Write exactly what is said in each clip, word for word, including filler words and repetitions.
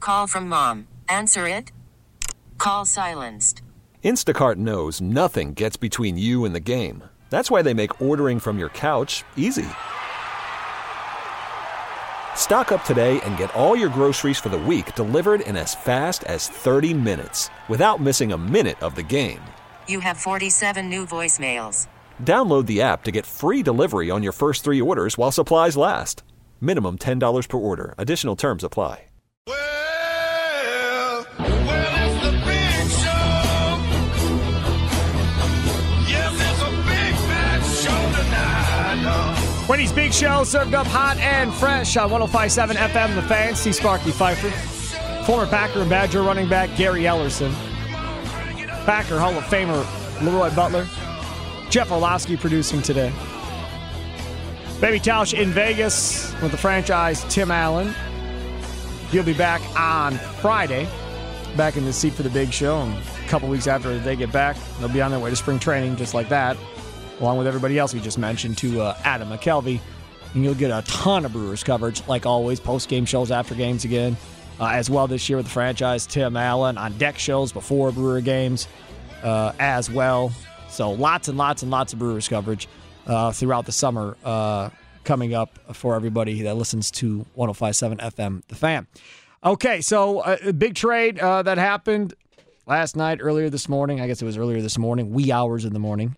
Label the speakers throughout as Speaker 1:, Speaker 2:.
Speaker 1: Call from mom. Answer it. Call silenced.
Speaker 2: Instacart knows nothing gets between you and the game. That's why they make ordering from your couch easy. Stock up today and get all your groceries for the week delivered in as fast as thirty minutes without missing a minute of the game.
Speaker 1: You have forty-seven new voicemails.
Speaker 2: Download the app to get free delivery on your first three orders while supplies last. Minimum ten dollars per order. Additional terms apply.
Speaker 3: Well, well, it's the big show. Yes, it's a big bad show tonight.
Speaker 4: Wendy's Big Show, served up hot and fresh on one oh five point seven F M The Fan. See Sparky Pfeiffer. Former Packer and Badger running back Gary Ellerson. Packer Hall of Famer Leroy Butler. Jeff Orlowski producing today. Baby Tausch in Vegas with the franchise Tim Allen. He'll be back on Friday, back in the seat for the Big Show. And a couple weeks after they get back, they'll be on their way to spring training just like that, along with everybody else we just mentioned, to uh, Adam McKelvey. And you'll get a ton of Brewers coverage, like always, post-game shows, after games again, uh, as well this year with the franchise Tim Allen, on deck shows before Brewer games uh, as well. So lots and lots and lots of Brewers coverage uh, throughout the summer uh, coming up for everybody that listens to one oh five point seven F M The Fan. Okay, so uh, a big trade uh, that happened last night, earlier this morning. I guess it was earlier this morning, wee hours in the morning.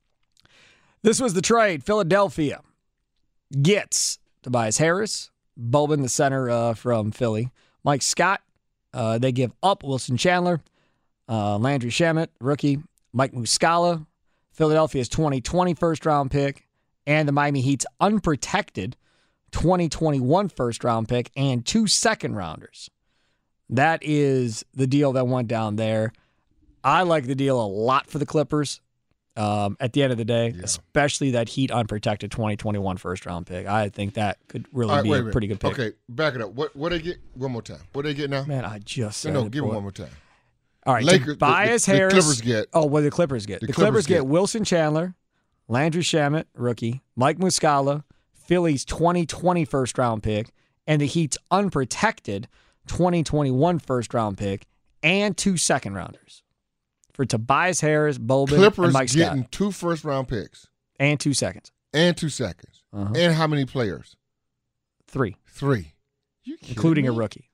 Speaker 4: This was the trade. Philadelphia gets Tobias Harris, Boban, the center uh, from Philly, Mike Scott. Uh, they give up Wilson Chandler, uh, Landry Shamet, rookie, Mike Muscala, Philadelphia's twenty twenty first-round pick, and the Miami Heat's unprotected twenty twenty-one first-round pick, and two second-rounders. That is the deal that went down there. I like the deal a lot for the Clippers um, at the end of the day, yeah. especially that Heat unprotected twenty twenty-one first-round pick. I think that could really right, be a, a pretty good pick.
Speaker 5: Okay, back it up. What what they get? One more time. What they get now?
Speaker 4: Man, I just said
Speaker 5: No, no
Speaker 4: it,
Speaker 5: give
Speaker 4: boy.
Speaker 5: them one more time.
Speaker 4: All right,
Speaker 5: Lakers,
Speaker 4: Tobias
Speaker 5: the, the,
Speaker 4: Harris.
Speaker 5: The Clippers get.
Speaker 4: Oh, what the Clippers get? The, the Clippers, Clippers get, get Wilson Chandler, Landry Shamet, rookie, Mike Muscala, Philly's twenty twenty first-round pick, and the Heat's unprotected twenty twenty-one first-round pick, and two second-rounders for Tobias Harris, Boban,
Speaker 5: Clippers
Speaker 4: and Mike Scott.
Speaker 5: Getting two first-round picks.
Speaker 4: And two seconds.
Speaker 5: And two seconds. Uh-huh. And how many players?
Speaker 4: Three.
Speaker 5: Three.
Speaker 4: Including
Speaker 5: me?
Speaker 4: a rookie.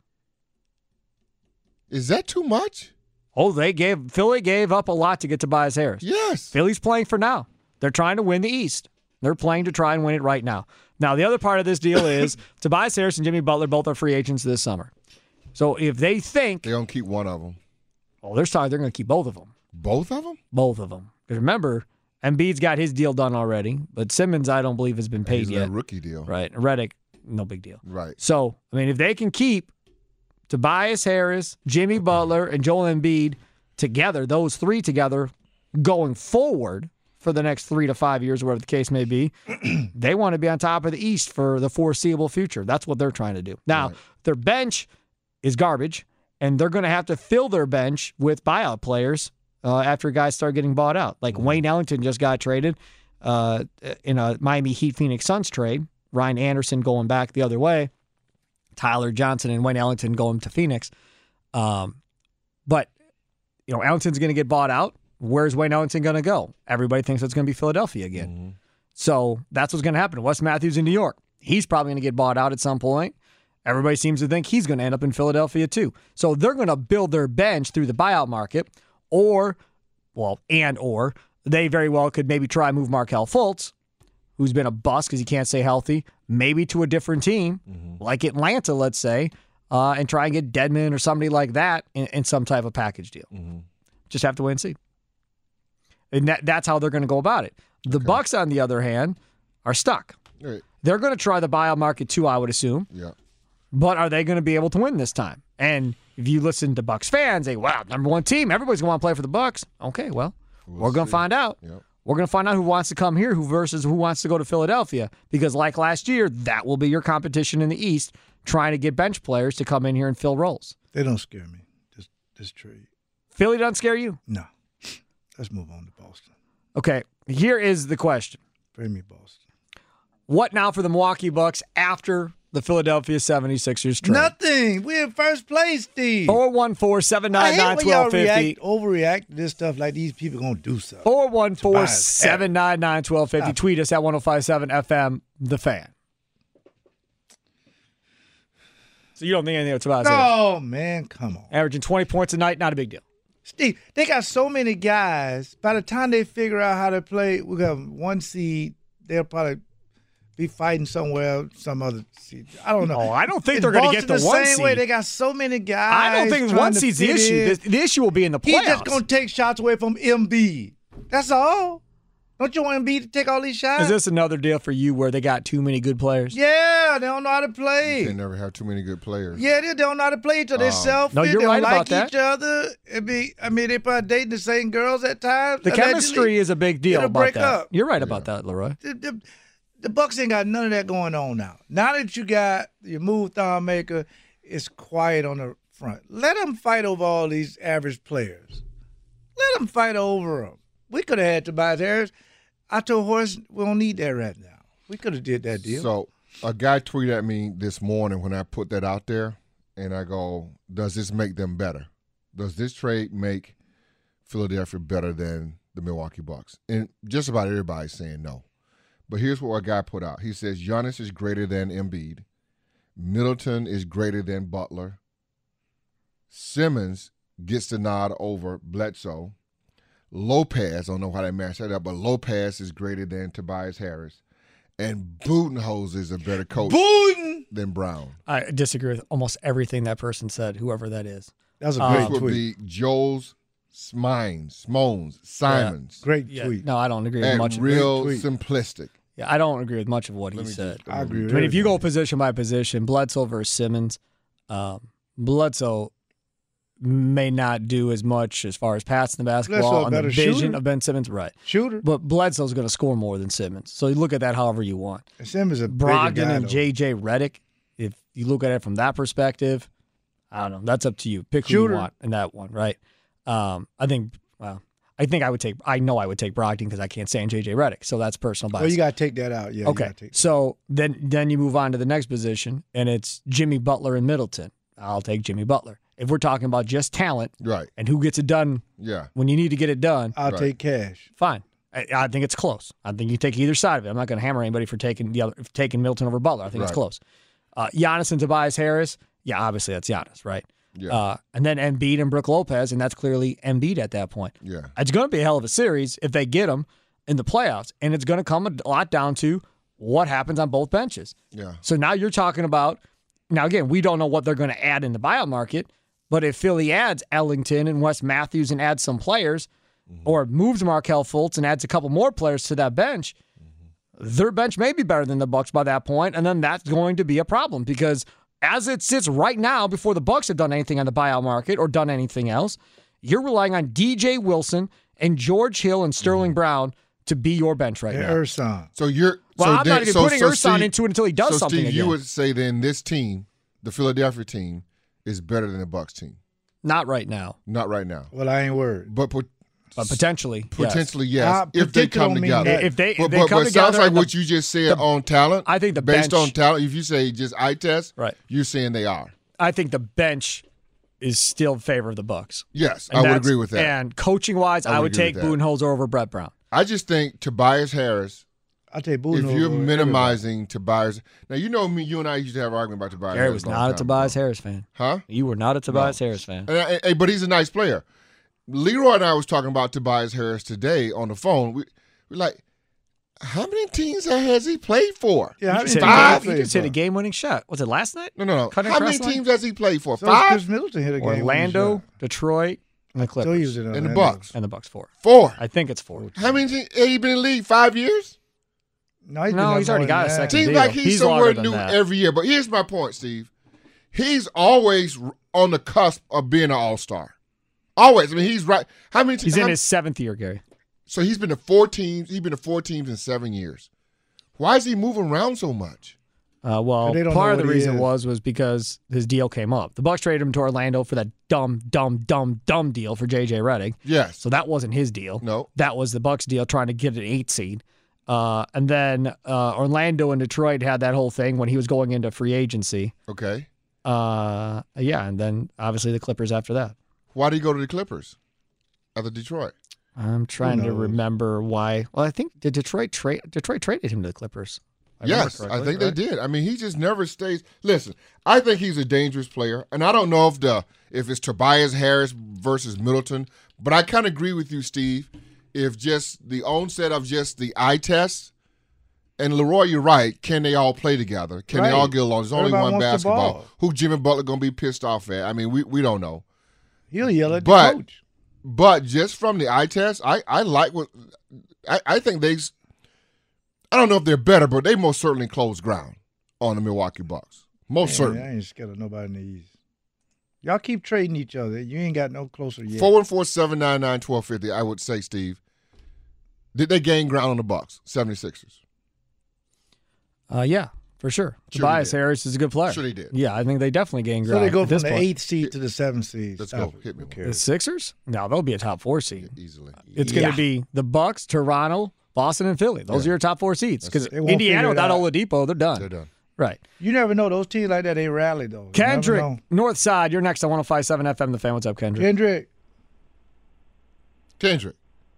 Speaker 5: Is that too much?
Speaker 4: Oh, they gave Philly gave up a lot to get Tobias Harris.
Speaker 5: Yes.
Speaker 4: Philly's playing for now. They're trying to win the East. They're playing to try and win it right now. Now, the other part of this deal is Tobias Harris and Jimmy Butler both are free agents this summer. So if they think
Speaker 5: they're going to keep one of them.
Speaker 4: Oh, they're sorry, they're going to keep both of them.
Speaker 5: Both of them?
Speaker 4: Both of them. Because remember, Embiid's got his deal done already, but Simmons, I don't believe, has been paid
Speaker 5: He's
Speaker 4: yet.
Speaker 5: a rookie deal.
Speaker 4: Right. Redick, no big deal.
Speaker 5: Right.
Speaker 4: So, I mean, if they can keep Tobias Harris, Jimmy Butler, and Joel Embiid together, those three together, going forward for the next three to five years, whatever the case may be, they want to be on top of the East for the foreseeable future. That's what they're trying to do. Now, right. Their bench is garbage, and they're going to have to fill their bench with buyout players uh, after guys start getting bought out. Like mm-hmm. Wayne Ellington just got traded uh, in a Miami Heat Phoenix Suns trade. Ryan Anderson going back the other way. Tyler Johnson and Wayne Ellington going to Phoenix. Um, but, you know, Ellington's going to get bought out. Where's Wayne Ellington going to go? Everybody thinks it's going to be Philadelphia again. Mm-hmm. So that's what's going to happen. Wes Matthews in New York. He's probably going to get bought out at some point. Everybody seems to think he's going to end up in Philadelphia too. So they're going to build their bench through the buyout market, or, well, and or, they very well could maybe try move Markelle Fultz, who's been a bust because he can't stay healthy, maybe to a different team, mm-hmm. like Atlanta, let's say, uh, and try and get Dedmon or somebody like that in, in some type of package deal. Mm-hmm. Just have to wait and see. And that, that's how they're going to go about it. The okay. Bucks, on the other hand, are stuck.
Speaker 5: Right.
Speaker 4: They're going to try the buyout market too, I would assume.
Speaker 5: Yeah.
Speaker 4: But are they going to be able to win this time? And if you listen to Bucks fans, they, wow, number one team, everybody's going to want to play for the Bucks. Okay, well, we'll we're going to find out.
Speaker 5: Yep.
Speaker 4: We're going to find out who wants to come here who versus who wants to go to Philadelphia. Because like last year, that will be your competition in the East, trying to get bench players to come in here and fill roles.
Speaker 6: They don't scare me, this, this trade.
Speaker 4: Philly doesn't scare you?
Speaker 6: No. Let's move on to Boston.
Speaker 4: Okay, here is the question.
Speaker 6: Bring me Boston.
Speaker 4: What now for the Milwaukee Bucks after the Philadelphia seventy-sixers trade?
Speaker 6: Nothing. We're in first place, Steve.
Speaker 4: four one four, seven
Speaker 6: I
Speaker 4: nine
Speaker 6: hate
Speaker 4: nine,
Speaker 6: when
Speaker 4: one
Speaker 6: y'all
Speaker 4: two five
Speaker 6: react,
Speaker 4: zero.
Speaker 6: overreact to this stuff like these people going to do something.
Speaker 4: four one four,
Speaker 6: Tobias
Speaker 4: seven nine nine, one two five zero.
Speaker 6: Stop.
Speaker 4: Tweet us at ten fifty-seven F M, The Fan. So you don't think anything of Tobias Harris?
Speaker 6: Oh, man, come on.
Speaker 4: Averaging twenty points a night, not a big deal.
Speaker 6: Steve, they got so many guys. By the time they figure out how to play, we got one seed. They'll probably be fighting somewhere, some other seed. I don't know.
Speaker 4: Oh, I don't think
Speaker 6: Is
Speaker 4: they're going to get
Speaker 6: Boston
Speaker 4: the one
Speaker 6: same way?
Speaker 4: seed.
Speaker 6: They got so many guys.
Speaker 4: I don't think
Speaker 6: trying
Speaker 4: one
Speaker 6: to
Speaker 4: seed's the
Speaker 6: fit
Speaker 4: issue.
Speaker 6: in.
Speaker 4: The, the issue will be in the playoffs.
Speaker 6: He's just going to take shots away from Embiid. That's all. Don't you want Embiid to take all these shots?
Speaker 4: Is this another deal for you where they got too many good players?
Speaker 6: Yeah, they don't know how to
Speaker 5: You
Speaker 6: play.
Speaker 5: can never have too many good players.
Speaker 6: Yeah, they don't know how to play each other. They're selfish.
Speaker 4: No, you're
Speaker 6: they don't
Speaker 4: right
Speaker 6: like
Speaker 4: about that.
Speaker 6: each other. It be, I mean, they probably dating the same girls at times.
Speaker 4: The
Speaker 6: allegedly.
Speaker 4: chemistry is a big deal
Speaker 6: It'll
Speaker 4: about
Speaker 6: break
Speaker 4: that.
Speaker 6: up.
Speaker 4: You're right about that, Leroy.
Speaker 6: The, the, the Bucks ain't got none of that going on now. Now that you got your move thon maker, it's quiet on the front. Let them fight over all these average players. Let them fight over them. We could have had Tobias Harris. I told Horace we don't need that right now. We could have did that deal.
Speaker 5: So a guy tweeted at me this morning when I put that out there, and I go, does this make them better? Does this trade make Philadelphia better than the Milwaukee Bucks? And just about everybody's saying no. But here's what a guy put out. He says Giannis is greater than Embiid. Middleton is greater than Butler. Simmons gets the nod over Bledsoe. Lopez, I don't know how they match that up, but Lopez is greater than Tobias Harris. And Budenholzer is a better coach
Speaker 6: Booten!
Speaker 5: than Brown.
Speaker 4: I disagree with almost everything that person said, whoever that is.
Speaker 6: That was a
Speaker 4: Um,
Speaker 6: great
Speaker 5: This would
Speaker 6: tweet.
Speaker 5: be Joel's, Smines, Smones, Simons.
Speaker 6: Great
Speaker 4: Yeah,
Speaker 6: tweet.
Speaker 4: no, I don't agree with
Speaker 5: And
Speaker 4: much.
Speaker 5: real
Speaker 6: tweet.
Speaker 5: simplistic.
Speaker 4: Yeah, I don't agree with much of what he
Speaker 5: Let me
Speaker 4: said.
Speaker 5: just-
Speaker 6: I agree with
Speaker 4: I mean, if you
Speaker 6: everything.
Speaker 4: go position by position, Bledsoe versus Simmons, um, Bledsoe may not do as much as far as passing the
Speaker 6: Bledsoe
Speaker 4: basketball
Speaker 6: a
Speaker 4: and the
Speaker 6: better
Speaker 4: vision
Speaker 6: shooter?
Speaker 4: of Ben Simmons, right?
Speaker 6: Shooter.
Speaker 4: But Bledsoe's going to score more than Simmons. So you look at that however you want.
Speaker 6: Simmons is a bigger
Speaker 4: Brogdon
Speaker 6: guy,
Speaker 4: and
Speaker 6: though.
Speaker 4: J J Redick, if you look at it from that perspective, I don't know. That's up to you. Pick who
Speaker 6: Shooter.
Speaker 4: you want in that one, right? Um, I think, well, I think I would take, I know I would take Brogdon because I can't stand J J Redick. So that's personal bias.
Speaker 6: Well, you got to take that out. Yeah. You
Speaker 4: Okay,
Speaker 6: gotta take
Speaker 4: so then then you move on to the next position, and it's Jimmy Butler and Middleton. I'll take Jimmy Butler. If we're talking about just talent
Speaker 5: Right.
Speaker 4: and who gets it done
Speaker 5: Yeah.
Speaker 4: when you need to get it done,
Speaker 6: I'll
Speaker 5: Right.
Speaker 6: take cash.
Speaker 4: fine. I, I think it's close. I think you take either side of it. I'm not going to hammer anybody for taking the other, for taking Middleton over Butler. I think it's
Speaker 5: Right.
Speaker 4: close. Uh, Giannis and Tobias Harris, yeah, obviously that's Giannis, right?
Speaker 5: Yeah.
Speaker 4: Uh, and then Embiid and Brook Lopez, and that's clearly Embiid at that point.
Speaker 5: Yeah.
Speaker 4: It's going to be a hell of a series if they get them in the playoffs, and it's going to come a lot down to what happens on both benches.
Speaker 5: Yeah.
Speaker 4: So now you're talking about, now again, we don't know what they're going to add in the buyout market, but if Philly adds Ellington and Wes Matthews and adds some players, or moves Markelle Fultz and adds a couple more players to that bench, their bench may be better than the Bucks by that point, and then that's going to be a problem because as it sits right now, before the Bucks have done anything on the buyout market or done anything else, you're relying on D J Wilson and George Hill and Sterling Brown to be your bench right
Speaker 6: And
Speaker 4: now.
Speaker 6: Ersan.
Speaker 5: So you're
Speaker 4: Well,
Speaker 5: so
Speaker 4: I'm not
Speaker 5: then-
Speaker 4: even
Speaker 5: so-
Speaker 4: putting
Speaker 5: so
Speaker 4: Ersan
Speaker 5: Steve-
Speaker 4: into it until he does
Speaker 5: so
Speaker 4: something
Speaker 5: Steve,
Speaker 4: again.
Speaker 5: you would say then this team, the Philadelphia team, is better than the Bucks team.
Speaker 4: Not right now,
Speaker 5: Not right now,
Speaker 6: Well, I ain't worried.
Speaker 5: but pot-
Speaker 4: but potentially. yes.
Speaker 5: potentially yes,
Speaker 6: Uh,
Speaker 5: if they
Speaker 6: potential
Speaker 5: come
Speaker 6: mean
Speaker 5: together.
Speaker 6: that.
Speaker 4: If they, if
Speaker 5: but
Speaker 4: they
Speaker 5: but,
Speaker 4: come
Speaker 5: but it
Speaker 4: together,
Speaker 5: sounds like
Speaker 4: and the-
Speaker 5: what you just said on talent.
Speaker 4: I think the
Speaker 5: based
Speaker 4: bench-
Speaker 5: on talent, if you say just eye test,
Speaker 4: Right.
Speaker 5: you're saying they are.
Speaker 4: I think the bench is still in favor of the Bucks.
Speaker 5: Yes,
Speaker 4: And
Speaker 5: I would
Speaker 4: that's-
Speaker 5: agree with that.
Speaker 4: And coaching wise, I
Speaker 5: I
Speaker 4: would,
Speaker 5: would agree
Speaker 4: take
Speaker 5: with that.
Speaker 4: Budenholzer over Brett Brown.
Speaker 5: I just think Tobias Harris.
Speaker 6: I'll take Booten
Speaker 5: If
Speaker 6: over
Speaker 5: you're
Speaker 6: everybody.
Speaker 5: minimizing Tobias, now you know me. You and I used to have an argument about Tobias.
Speaker 4: Gary
Speaker 5: Harris
Speaker 4: was
Speaker 5: a long
Speaker 4: not a
Speaker 5: time
Speaker 4: Tobias
Speaker 5: ago.
Speaker 4: Harris fan.
Speaker 5: Huh?
Speaker 4: You were not a Tobias Harris fan.
Speaker 5: And I- and- but he's a nice player. Leroy and I was talking about Tobias Harris today on the phone. We we're like, how many teams has he played for?
Speaker 6: Yeah, how
Speaker 4: He
Speaker 6: many
Speaker 4: just hit a
Speaker 5: Five?
Speaker 4: game- he just hit a game-winning shot. Was it last night?
Speaker 5: No, no, no.
Speaker 4: Cutting
Speaker 5: How many
Speaker 4: across line?
Speaker 5: teams has he played for?
Speaker 6: So Chris
Speaker 5: Five?
Speaker 6: Middleton hit a game.
Speaker 4: Orlando, Detroit, and the
Speaker 6: So he was
Speaker 4: Clippers.
Speaker 6: in
Speaker 5: And the
Speaker 6: Orlando.
Speaker 5: Bucks.
Speaker 4: And the Bucks four.
Speaker 5: Four.
Speaker 4: I think it's four.
Speaker 5: How many teams has he been in the league? Five years?
Speaker 6: No, he's,
Speaker 4: No,
Speaker 6: been
Speaker 4: he's
Speaker 6: there
Speaker 4: already
Speaker 6: more
Speaker 4: got
Speaker 6: than
Speaker 4: a
Speaker 6: that.
Speaker 4: second
Speaker 5: Seems
Speaker 4: deal.
Speaker 5: like he's,
Speaker 4: He's
Speaker 5: somewhere
Speaker 4: longer than
Speaker 5: new
Speaker 4: that.
Speaker 5: every year. But here's my point, Steve. He's always on the cusp of being an all-star. Always. I mean, he's right. How many?
Speaker 4: He's
Speaker 5: how,
Speaker 4: in his seventh year, Gary.
Speaker 5: So he's been to four teams. He's been to four teams in seven years. Why is he moving around so much?
Speaker 4: Uh, well,
Speaker 6: But they don't
Speaker 4: part
Speaker 6: know
Speaker 4: of the
Speaker 6: what he
Speaker 4: reason
Speaker 6: is.
Speaker 4: was was because his deal came up. The Bucks traded him to Orlando for that dumb, dumb, dumb, dumb deal for J J Redick.
Speaker 5: Yes.
Speaker 4: So that wasn't his deal.
Speaker 5: No.
Speaker 4: That was the Bucks deal trying to get an eight seed. Uh, and then uh, Orlando and Detroit had that whole thing when he was going into free agency.
Speaker 5: Okay.
Speaker 4: Uh, yeah, and then obviously the Clippers after that.
Speaker 5: Why did he go to the Clippers after Detroit?
Speaker 4: I'm trying to
Speaker 6: knows?
Speaker 4: remember why. Well, I think did Detroit trade Detroit traded him to the Clippers. I remember
Speaker 5: Yes, I
Speaker 4: correctly,
Speaker 5: think
Speaker 4: right?
Speaker 5: they did. I mean, he just never stays. Listen, I think he's a dangerous player, and I don't know if the if it's Tobias Harris versus Middleton, but I kind of agree with you, Steve. If just the onset of just the eye test, and Leroy, you're right. Can they all play together? Can
Speaker 6: Right.
Speaker 5: they all get along? There's only
Speaker 6: Everybody
Speaker 5: one
Speaker 6: wants the
Speaker 5: basketball.
Speaker 6: ball.
Speaker 5: Who Jimmy Butler gonna be pissed off at? I mean, we we don't know.
Speaker 6: He'll yell at
Speaker 5: But-
Speaker 6: the coach.
Speaker 5: But just from the eye test, I, I like what I, I think they. I don't know if they're better, but they most certainly closed ground on the Milwaukee Bucks. Most
Speaker 6: Man,
Speaker 5: certainly.
Speaker 6: I ain't scared of nobody in the East. Y'all keep trading each other. You ain't got no closer yet.
Speaker 5: Four one four seven nine nine twelve fifty. I would say, Steve. Did they gain ground on the Bucks? 76ers.
Speaker 4: Uh, yeah, for sure.
Speaker 5: Sure
Speaker 4: Tobias
Speaker 5: they did.
Speaker 4: Harris is a good player.
Speaker 5: Sure they did.
Speaker 4: Yeah, I think they definitely gained
Speaker 6: So
Speaker 4: ground.
Speaker 6: they go
Speaker 4: at
Speaker 6: from
Speaker 4: this
Speaker 6: the
Speaker 4: point.
Speaker 6: eighth seed to the seventh seed.
Speaker 5: Let's
Speaker 6: Stop
Speaker 5: go.
Speaker 6: it.
Speaker 5: Hit me
Speaker 6: Who
Speaker 5: with
Speaker 4: The
Speaker 6: cares?
Speaker 4: Sixers? No, they'll be a top four seed.
Speaker 5: Easily.
Speaker 4: It's
Speaker 6: Yeah.
Speaker 4: going to be the Bucks, Toronto, Boston, and Philly. Those
Speaker 5: Yeah.
Speaker 4: are your top four seeds. Because
Speaker 6: They won't
Speaker 4: Indiana
Speaker 6: figure it
Speaker 4: without
Speaker 6: out.
Speaker 4: Oladipo, they're done.
Speaker 5: They're done.
Speaker 4: Right.
Speaker 6: You never know. Those teams like that, they rally, though. You never
Speaker 4: Kendrick,
Speaker 6: know.
Speaker 4: North Side, you're next on one oh five point seven F M, The Fan. What's up, Kendrick?
Speaker 6: Kendrick.
Speaker 5: Kendrick.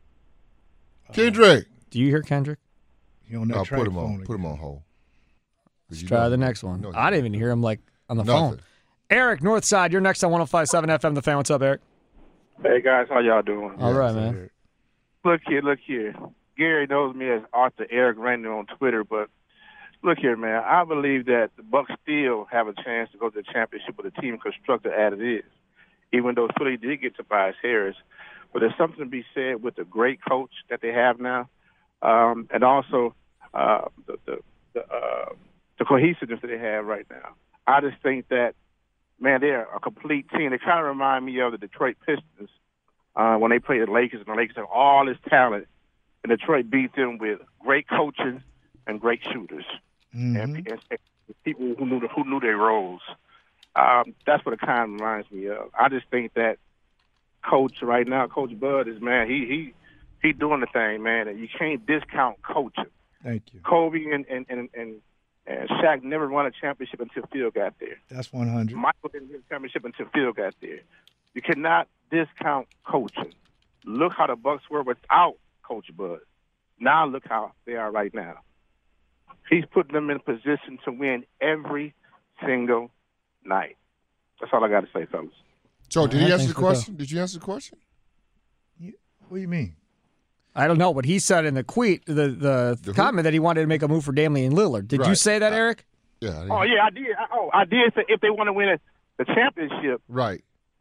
Speaker 5: Kendrick.
Speaker 4: Do you hear Kendrick?
Speaker 6: You on that
Speaker 5: No,
Speaker 6: track
Speaker 5: put him
Speaker 6: phone
Speaker 5: on. Put him
Speaker 6: again.
Speaker 5: on hold.
Speaker 4: Let's try the next one. I didn't even hear him like on the phone.
Speaker 5: Nothing.
Speaker 4: Eric, North Side, you're next on one oh five point seven F M, The Fan. What's up, Eric?
Speaker 7: Hey guys, how y'all doing?
Speaker 4: All right, man.
Speaker 7: Look here, look here. Gary knows me as Arthur Eric Randall on Twitter, but look here, man. I believe that the Bucks still have a chance to go to the championship with a team constructed as it is, even though Philly did get Tobias Harris. But there's something to be said with the great coach that they have now, um, and also uh, the the the, uh, the cohesiveness that they have right now. I just think that, man, they're a complete team. They kind of remind me of the Detroit Pistons uh, when they played the Lakers, and the Lakers have all this talent, and Detroit beat them with great coaching and great shooters,
Speaker 6: Mm-hmm.
Speaker 7: and, and, and people who knew the, who knew their roles. Um, that's what it kind of reminds me of. I just think that Coach right now, Coach Bud, is man, he he he doing the thing, man, and you can't discount coaching.
Speaker 6: Thank you.
Speaker 7: Kobe and and and and, and Shaq never won a championship until Phil got there.
Speaker 6: That's one hundred.
Speaker 7: Michael didn't win a championship until Phil got there. You cannot discount coaching. Look how the Bucks were without Coach Bud. Now look how they are right now. He's putting them in a position to win every single night. That's all I got to say, fellas.
Speaker 5: So, did
Speaker 4: All
Speaker 5: he
Speaker 4: right,
Speaker 5: answer
Speaker 4: thanks
Speaker 5: the
Speaker 4: for the
Speaker 5: question? Did you answer the question?
Speaker 6: What do you mean?
Speaker 4: I don't know, but he said in the tweet, the, the,
Speaker 5: The who?
Speaker 4: comment that he wanted to make a move for Damian Lillard. Did you
Speaker 5: Right.
Speaker 4: say that, Eric?
Speaker 5: Yeah. I
Speaker 7: Oh yeah, I did. I, oh, I did say if they want to win a, the championship,
Speaker 5: Right.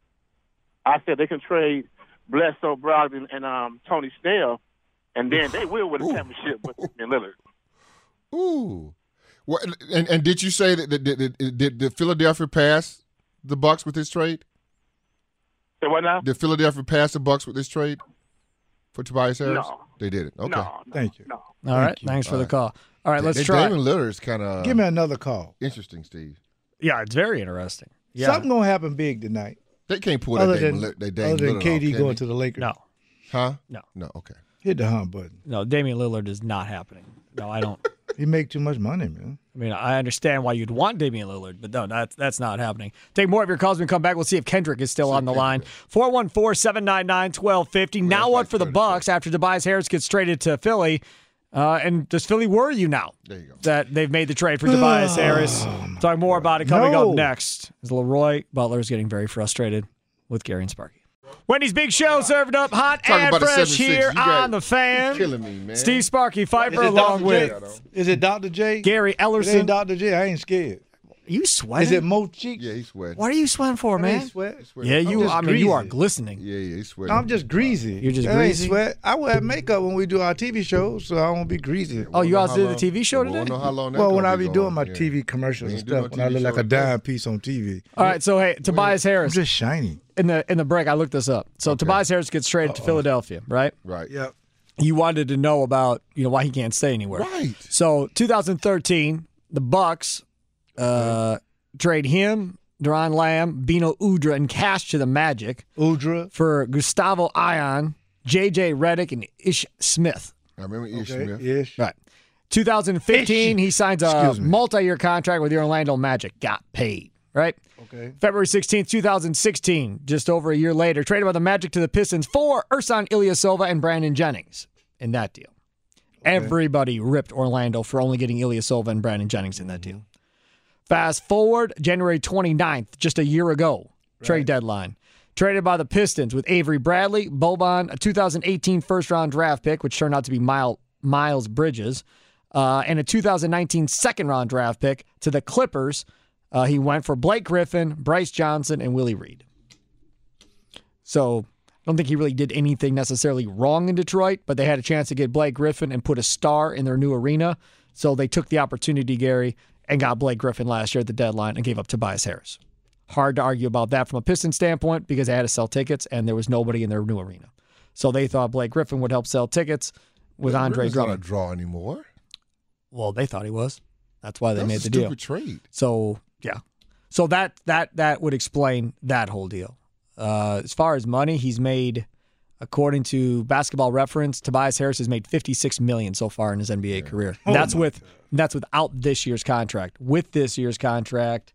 Speaker 7: I said they can trade Bledsoe, Brogdon, and um, Tony Snell, and then they will win a championship with Damian Lillard.
Speaker 5: Ooh. What, and, and did you say that, that, that, that did, did Philadelphia pass the Bucks with this trade?
Speaker 7: Say what now?
Speaker 5: Did Philadelphia pass the Bucks with this trade for Tobias Harris?
Speaker 7: No.
Speaker 5: They did it. Okay.
Speaker 7: No, no,
Speaker 6: Thank you.
Speaker 7: No.
Speaker 4: All right,
Speaker 6: you.
Speaker 4: thanks for
Speaker 5: All
Speaker 4: the
Speaker 5: right.
Speaker 4: call. All right, let's
Speaker 5: That
Speaker 4: try.
Speaker 5: Damian Lillard is kind of
Speaker 6: Give me another call.
Speaker 5: interesting, Steve.
Speaker 4: Yeah, it's very interesting. Yeah.
Speaker 6: Something gonna happen big tonight.
Speaker 5: They can't pull
Speaker 6: Other
Speaker 5: that Damian,
Speaker 6: than,
Speaker 5: Li- that Damian
Speaker 6: other than
Speaker 5: Lillard
Speaker 6: K D
Speaker 5: off, can
Speaker 6: going
Speaker 5: they?
Speaker 6: to the Lakers.
Speaker 4: No,
Speaker 5: Huh?
Speaker 4: No.
Speaker 5: No. Okay.
Speaker 6: Hit the hunt button.
Speaker 4: no, Damian Lillard is not happening. No, I don't.
Speaker 6: He make too much money, man.
Speaker 4: I mean, I understand why you'd want Damian Lillard, but no, that's that's not happening. Take more of your calls when we come back. We'll see if Kendrick is still on the line. four one four, seven nine nine, one two five zero. Now
Speaker 5: that's
Speaker 4: what
Speaker 5: like
Speaker 4: for the
Speaker 5: thirty
Speaker 4: Bucks after Tobias Harris gets traded to Philly? Uh, and does Philly worry you now
Speaker 5: There you go.
Speaker 4: that they've made the trade for Tobias Harris? Talk more about it coming
Speaker 6: No.
Speaker 4: up next. As Leroy Butler is getting very frustrated with Gary and Sparky. Wendy's Big Show served up hot
Speaker 5: Talking
Speaker 4: and
Speaker 5: about the
Speaker 4: fresh
Speaker 5: seventy-six.
Speaker 4: here
Speaker 5: You got-
Speaker 4: on The Fan.
Speaker 5: You're killing me, man.
Speaker 4: Steve Sparky Pfeiffer
Speaker 6: Is it
Speaker 4: along
Speaker 6: Doctor
Speaker 4: with
Speaker 6: J? Is it Doctor J?
Speaker 4: Gary
Speaker 6: It
Speaker 4: Ellerson.
Speaker 6: ain't Doctor J. I ain't scared.
Speaker 4: you sweating?
Speaker 6: Is it Mo Cheeks?
Speaker 5: Yeah, he's sweating.
Speaker 4: What are you sweating for,
Speaker 6: I
Speaker 4: man?
Speaker 6: ain't sweat.
Speaker 4: Yeah,
Speaker 6: I'm
Speaker 4: you.
Speaker 6: just
Speaker 4: I mean, you are
Speaker 6: greasy.
Speaker 4: glistening.
Speaker 5: Yeah, yeah, he's sweating.
Speaker 6: I'm just greasy.
Speaker 4: You're just
Speaker 6: That ain't
Speaker 4: greasy?
Speaker 6: sweat. I wear makeup when we do our T V shows, so I won't be greasy.
Speaker 4: Oh, you
Speaker 5: Wanna know
Speaker 4: also
Speaker 5: how
Speaker 4: did the
Speaker 5: long-
Speaker 4: T V show
Speaker 5: we
Speaker 4: today?
Speaker 5: wanna know how long that
Speaker 6: Well, when
Speaker 5: gonna
Speaker 6: I be
Speaker 5: going
Speaker 6: doing my
Speaker 5: on.
Speaker 6: T V
Speaker 5: Yeah.
Speaker 6: commercials
Speaker 5: We
Speaker 6: and
Speaker 5: ain't doing
Speaker 6: stuff,
Speaker 5: no
Speaker 6: when I
Speaker 5: T V
Speaker 6: look like
Speaker 5: show
Speaker 6: a
Speaker 5: today.
Speaker 6: dime piece on T V,
Speaker 4: All right, so hey, Tobias
Speaker 6: I'm
Speaker 4: Harris.
Speaker 6: just shiny.
Speaker 4: In the in the break, I looked this up. So Tobias Harris gets traded to Philadelphia, right?
Speaker 5: Right.
Speaker 6: Yep.
Speaker 4: You wanted to know about you know why he can't stay anywhere.
Speaker 5: Right.
Speaker 4: So twenty thirteen, the Bucks uh, trade him, Duran Lamb, Bino Udra, and cash to the Magic
Speaker 6: Udra.
Speaker 4: for Gustavo Ion, J J Redick, and Ish Smith.
Speaker 5: I remember Ish
Speaker 6: Okay,
Speaker 5: Smith.
Speaker 6: Ish.
Speaker 4: Right. twenty fifteen, he signs a
Speaker 6: Excuse me.
Speaker 4: multi-year contract with the Orlando Magic. Got paid, right?
Speaker 6: Okay.
Speaker 4: February sixteenth, twenty sixteen, just over a year later, traded by the Magic to the Pistons for Ersan Ilyasova and Brandon Jennings in that deal. Everybody ripped Orlando for only getting Ilyasova and Brandon Jennings in that deal. Fast forward, January twenty-ninth, just a year ago, trade deadline. Traded by the Pistons with Avery Bradley, Boban, a two thousand eighteen first-round draft pick, which turned out to be Miles, Miles Bridges, uh, and a two thousand nineteen second-round draft pick to the Clippers. Uh, he went for Blake Griffin, Bryce Johnson, and Willie Reed. So I don't think he really did anything necessarily wrong in Detroit, but they had a chance to get Blake Griffin and put a star in their new arena. So they took the opportunity, Gary, and got Blake Griffin last year at the deadline and gave up Tobias Harris. Hard to argue about that from a Pistons standpoint because they had to sell tickets and there was nobody in their new arena. So they thought Blake Griffin would help sell tickets with
Speaker 5: Blake
Speaker 4: Andre
Speaker 5: Griffin's not a
Speaker 4: Drummond.
Speaker 5: draw anymore.
Speaker 4: Well, they thought he was. That's why they
Speaker 5: That was
Speaker 4: made
Speaker 5: a
Speaker 4: the deal.
Speaker 5: stupid trade.
Speaker 4: So yeah, so that that that would explain that whole deal. Uh, as far as money, he's made, according to Basketball Reference, Tobias Harris has made fifty-six million dollars so far in his N B A career.
Speaker 6: Oh
Speaker 4: that's
Speaker 6: my
Speaker 4: with that's without this year's contract. With this year's contract,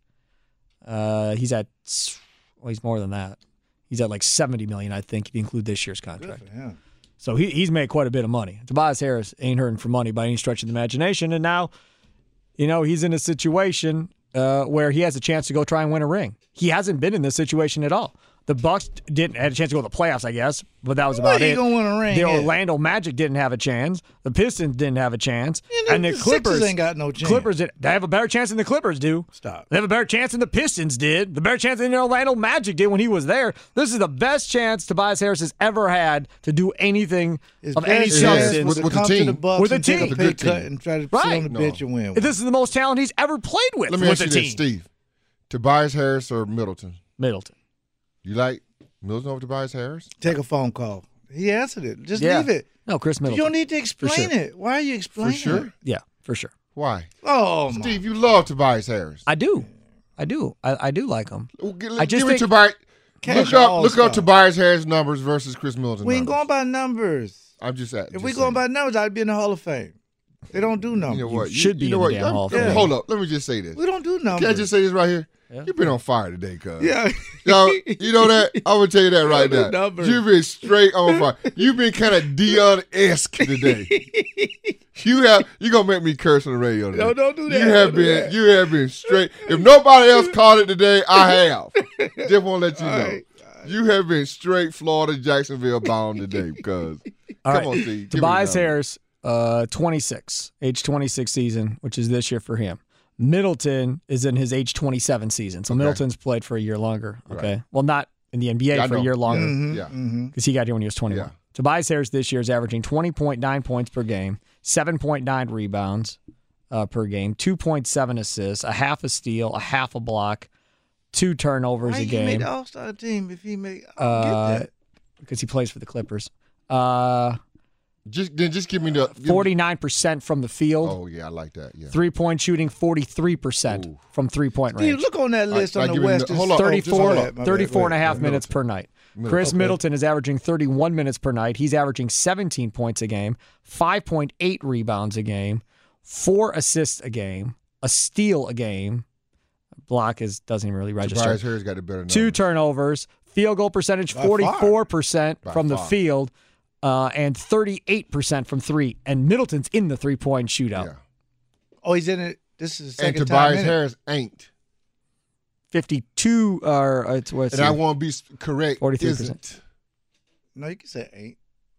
Speaker 4: uh, he's at well, he's more than that. He's at like seventy million dollars, I think, if you include this year's contract.
Speaker 6: Yeah.
Speaker 4: So he he's made quite a bit of money. Tobias Harris ain't hurting for money by any stretch of the imagination, and now, you know, he's in a situation uh, where he has a chance to go try and win a ring. He hasn't been in this situation at all. The Bucks didn't had a chance to go to the playoffs, I guess, but that was about
Speaker 6: Well,
Speaker 4: it.
Speaker 6: you gonna win a ring,
Speaker 4: the
Speaker 6: yeah.
Speaker 4: Orlando Magic didn't have a chance. The Pistons didn't have a chance,
Speaker 6: Yeah,
Speaker 4: and the,
Speaker 6: the
Speaker 4: Clippers
Speaker 6: Sixers ain't got no chance.
Speaker 4: Clippers did, they have a better chance than the Clippers do.
Speaker 6: Stop.
Speaker 4: They have a better chance than the Pistons did. The better chance than the Orlando Magic did when he was there. This is the best chance Tobias Harris has ever had to do anything
Speaker 6: His
Speaker 4: of any
Speaker 6: best chance
Speaker 4: substance.
Speaker 6: was
Speaker 5: With-
Speaker 6: to
Speaker 5: with the
Speaker 6: come to the
Speaker 5: team.
Speaker 6: Bucks
Speaker 4: With the
Speaker 6: and take
Speaker 4: team.
Speaker 6: a
Speaker 5: With a
Speaker 6: pay
Speaker 5: good
Speaker 6: cut
Speaker 5: team.
Speaker 6: and try to
Speaker 4: Right.
Speaker 6: sit on the
Speaker 5: No.
Speaker 6: bench and win.
Speaker 4: This is the most talent he's ever played with
Speaker 5: Let me
Speaker 4: with
Speaker 5: ask
Speaker 4: the
Speaker 5: you
Speaker 4: team.
Speaker 5: this, Steve. Tobias Harris or Middleton?
Speaker 4: Middleton.
Speaker 5: You like Middleton over Tobias Harris?
Speaker 6: Take a phone call. He answered it. Just
Speaker 4: Yeah.
Speaker 6: leave it.
Speaker 4: No, Chris
Speaker 6: You
Speaker 4: Middleton.
Speaker 6: don't need to explain
Speaker 4: sure.
Speaker 6: it. Why are you
Speaker 5: For
Speaker 6: explaining
Speaker 5: sure.
Speaker 6: it?
Speaker 4: Yeah, for sure.
Speaker 5: Why?
Speaker 6: Oh, my.
Speaker 5: Steve, you love Tobias Harris.
Speaker 4: I do. I do. I, I do like him.
Speaker 5: Well, gi-
Speaker 4: I just
Speaker 5: give me
Speaker 4: think-
Speaker 5: Tobias.
Speaker 6: Cash
Speaker 5: Look up, look
Speaker 6: all-star.
Speaker 5: up Tobias Harris numbers versus Chris Middleton.
Speaker 6: We ain't
Speaker 5: numbers.
Speaker 6: going by numbers.
Speaker 5: I'm just at.
Speaker 6: If
Speaker 5: just
Speaker 6: we
Speaker 5: saying.
Speaker 6: going by numbers, I'd be in the Hall of Fame. They don't do numbers.
Speaker 5: you know what?
Speaker 4: You should be
Speaker 5: know
Speaker 4: in the
Speaker 5: what?
Speaker 4: damn
Speaker 5: Let me-
Speaker 4: Hall of
Speaker 5: let me-
Speaker 6: Fame.
Speaker 5: Hold up. Let me just say this.
Speaker 6: We don't do numbers.
Speaker 5: Can I just say this right here? You've been on fire today, cuz.
Speaker 6: Yeah.
Speaker 5: Yo, you know that? I'm gonna tell you that right
Speaker 6: The
Speaker 5: now.
Speaker 6: numbers.
Speaker 5: You've been straight on fire. You've been kind of Dion-esque today. You have. You gonna make me curse on the radio today?
Speaker 6: No, don't do that.
Speaker 5: You have
Speaker 6: Don't do
Speaker 5: been.
Speaker 6: that.
Speaker 5: You have been straight. If nobody else caught it today, I have. Just want to let you know.
Speaker 6: right.
Speaker 5: You have been straight Florida Jacksonville bound today, cuz.
Speaker 4: All
Speaker 5: Come
Speaker 4: right.
Speaker 5: on, Steve. Give me the
Speaker 4: Tobias
Speaker 5: number.
Speaker 4: Harris, uh, twenty-six, age twenty-six season, which is this year for him. Middleton is in his age twenty-seven season. So
Speaker 5: Okay.
Speaker 4: Middleton's played for a year longer. Okay.
Speaker 5: Right.
Speaker 4: Well, not in the N B A
Speaker 5: Yeah, I
Speaker 4: for a
Speaker 5: know.
Speaker 4: year longer
Speaker 6: Mhm,
Speaker 5: Yeah.
Speaker 6: mhm.
Speaker 4: because he got here when he was twenty-one.
Speaker 5: Yeah.
Speaker 4: Tobias Harris this year is averaging twenty point nine points per game, seven point nine rebounds uh, per game, two point seven assists, a half a steal, a half a block, two turnovers
Speaker 6: Why
Speaker 4: a
Speaker 6: he made
Speaker 4: game
Speaker 6: the All-Star team if he made? I don't
Speaker 4: uh,
Speaker 6: get that.
Speaker 4: because he plays for the Clippers. Uh,
Speaker 5: Just then, just give me the give me-
Speaker 4: forty-nine percent from the field.
Speaker 5: Oh yeah, I like that. Yeah.
Speaker 4: Three-point shooting, forty-three percent
Speaker 5: Ooh.
Speaker 4: from three-point
Speaker 6: Steve,
Speaker 4: range.
Speaker 6: look on that list
Speaker 5: I- I
Speaker 6: on the
Speaker 5: give him
Speaker 6: West.
Speaker 5: the-
Speaker 6: It's
Speaker 5: hold on, oh, just
Speaker 4: thirty-four,
Speaker 5: hold
Speaker 6: my bad, my bad.
Speaker 4: thirty-four and a
Speaker 6: Wait,
Speaker 4: half
Speaker 6: wait.
Speaker 4: minutes per night.
Speaker 5: Middleton.
Speaker 4: Chris
Speaker 6: Okay.
Speaker 4: Middleton is averaging thirty-one minutes per night. He's averaging seventeen points a game, five point eight rebounds a game, four assists a game, a steal a game. Block is doesn't even really register.
Speaker 5: Tobias Harris got the better numbers.
Speaker 4: Two turnovers, field goal percentage
Speaker 6: By far.
Speaker 4: forty-four percent
Speaker 5: By
Speaker 4: from the
Speaker 5: far.
Speaker 4: field, uh, and thirty-eight percent from three. And Middleton's in the three-point shootout.
Speaker 5: Yeah.
Speaker 6: Oh, he's in it. This is the
Speaker 5: And
Speaker 6: second time
Speaker 5: Tobias
Speaker 6: in it.
Speaker 5: Harris ain't.
Speaker 4: fifty-two or uh, it's what's
Speaker 5: And I want to be s- correct.
Speaker 4: forty-three percent.
Speaker 5: Isn't.
Speaker 6: No, you can say eight.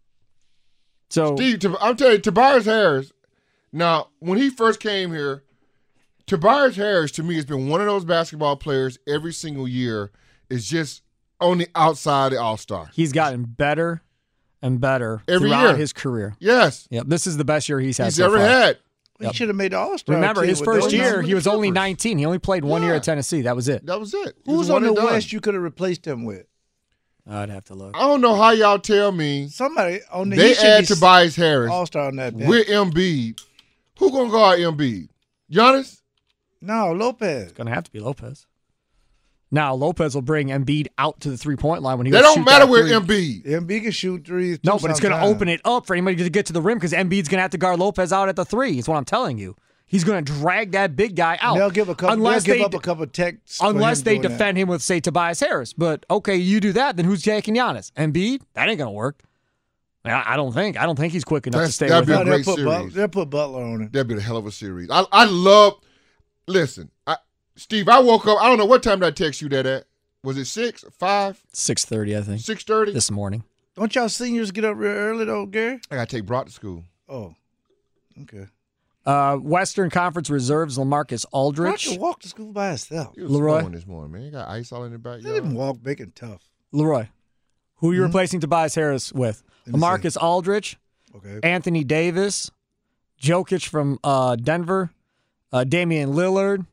Speaker 4: So
Speaker 5: Steve, Tob- I'm telling you, Tobias Harris. Now, when he first came here, Tobias Harris to me has been one of those basketball players every single year. Is just on the outside of the All Star.
Speaker 4: he's gotten better and better
Speaker 5: Every
Speaker 4: throughout
Speaker 5: year.
Speaker 4: his career.
Speaker 5: Yes,
Speaker 4: Yep, this is the best year he's had
Speaker 5: he's
Speaker 4: so
Speaker 5: ever
Speaker 4: far.
Speaker 5: had.
Speaker 6: Well,
Speaker 4: Yep.
Speaker 6: He should have made the All-Star
Speaker 4: Remember,
Speaker 6: team
Speaker 4: his
Speaker 6: with
Speaker 4: first
Speaker 6: those
Speaker 4: year,
Speaker 6: numbers.
Speaker 4: he was only
Speaker 5: Clippers.
Speaker 4: nineteen. He only played one year
Speaker 5: Yeah.
Speaker 4: at Tennessee. That was it.
Speaker 5: That was it. He
Speaker 6: Who's
Speaker 5: one
Speaker 6: on the
Speaker 5: and done.
Speaker 6: West you could have replaced him with?
Speaker 4: I'd have to look.
Speaker 5: I don't know how y'all tell me
Speaker 6: Somebody on the
Speaker 5: they
Speaker 6: he should
Speaker 5: add
Speaker 6: be
Speaker 5: Tobias Harris
Speaker 6: All-Star on that bench.
Speaker 5: with Embiid. Who gonna guard Embiid? Giannis?
Speaker 6: No, Lopez.
Speaker 4: It's going to have to be Lopez. Now Lopez will bring Embiid out to the three-point line when he.
Speaker 5: That
Speaker 4: goes
Speaker 5: don't
Speaker 4: shoot
Speaker 5: matter
Speaker 4: that
Speaker 5: with
Speaker 4: three.
Speaker 5: Embiid.
Speaker 6: Embiid can shoot threes.
Speaker 4: No,
Speaker 6: too
Speaker 4: but it's going to
Speaker 6: sometimes.
Speaker 4: open it up for anybody to get to the rim because Embiid's going to have to guard Lopez out at the three. Is what I'm telling you. He's going to drag that big guy out.
Speaker 6: And they'll give a couple.
Speaker 4: unless
Speaker 6: they'll give
Speaker 4: they
Speaker 6: up a couple techs. for
Speaker 4: unless
Speaker 6: him
Speaker 4: they
Speaker 6: doing
Speaker 4: defend him with, say, Tobias Harris. But okay, you do that, then who's taking Giannis? Embiid? That ain't going to work. I, I don't think. I don't think he's quick enough
Speaker 5: That's-
Speaker 4: to stay
Speaker 5: that'd
Speaker 4: with
Speaker 5: be a
Speaker 4: him.
Speaker 6: No, they'll
Speaker 5: great
Speaker 6: put, But-
Speaker 5: series.
Speaker 6: they'll put Butler on it.
Speaker 5: That'd be a hell of a series. I I love. Listen, I, Steve. I woke up. I don't know what time did I text you that at. Was it six, five,
Speaker 4: six thirty, I think,
Speaker 5: six thirty?
Speaker 4: this morning.
Speaker 6: Don't y'all seniors get up real early though, Gary?
Speaker 5: I gotta take Brock to school.
Speaker 6: Oh, okay.
Speaker 4: Uh, Western Conference reserves LaMarcus
Speaker 6: Brock
Speaker 4: Aldridge.
Speaker 6: can walk to school by himself.
Speaker 5: He was
Speaker 4: Leroy?
Speaker 5: snowing this morning, man. He got ice all in the
Speaker 6: Let
Speaker 5: backyard.
Speaker 6: him walk, make it tough.
Speaker 4: Leroy, who are you
Speaker 6: Mhm.
Speaker 4: replacing Tobias Harris with?
Speaker 6: Let me
Speaker 4: LaMarcus Aldridge,
Speaker 6: Okay.
Speaker 4: Anthony Davis, Jokic from uh, Denver, uh, Damian Lillard,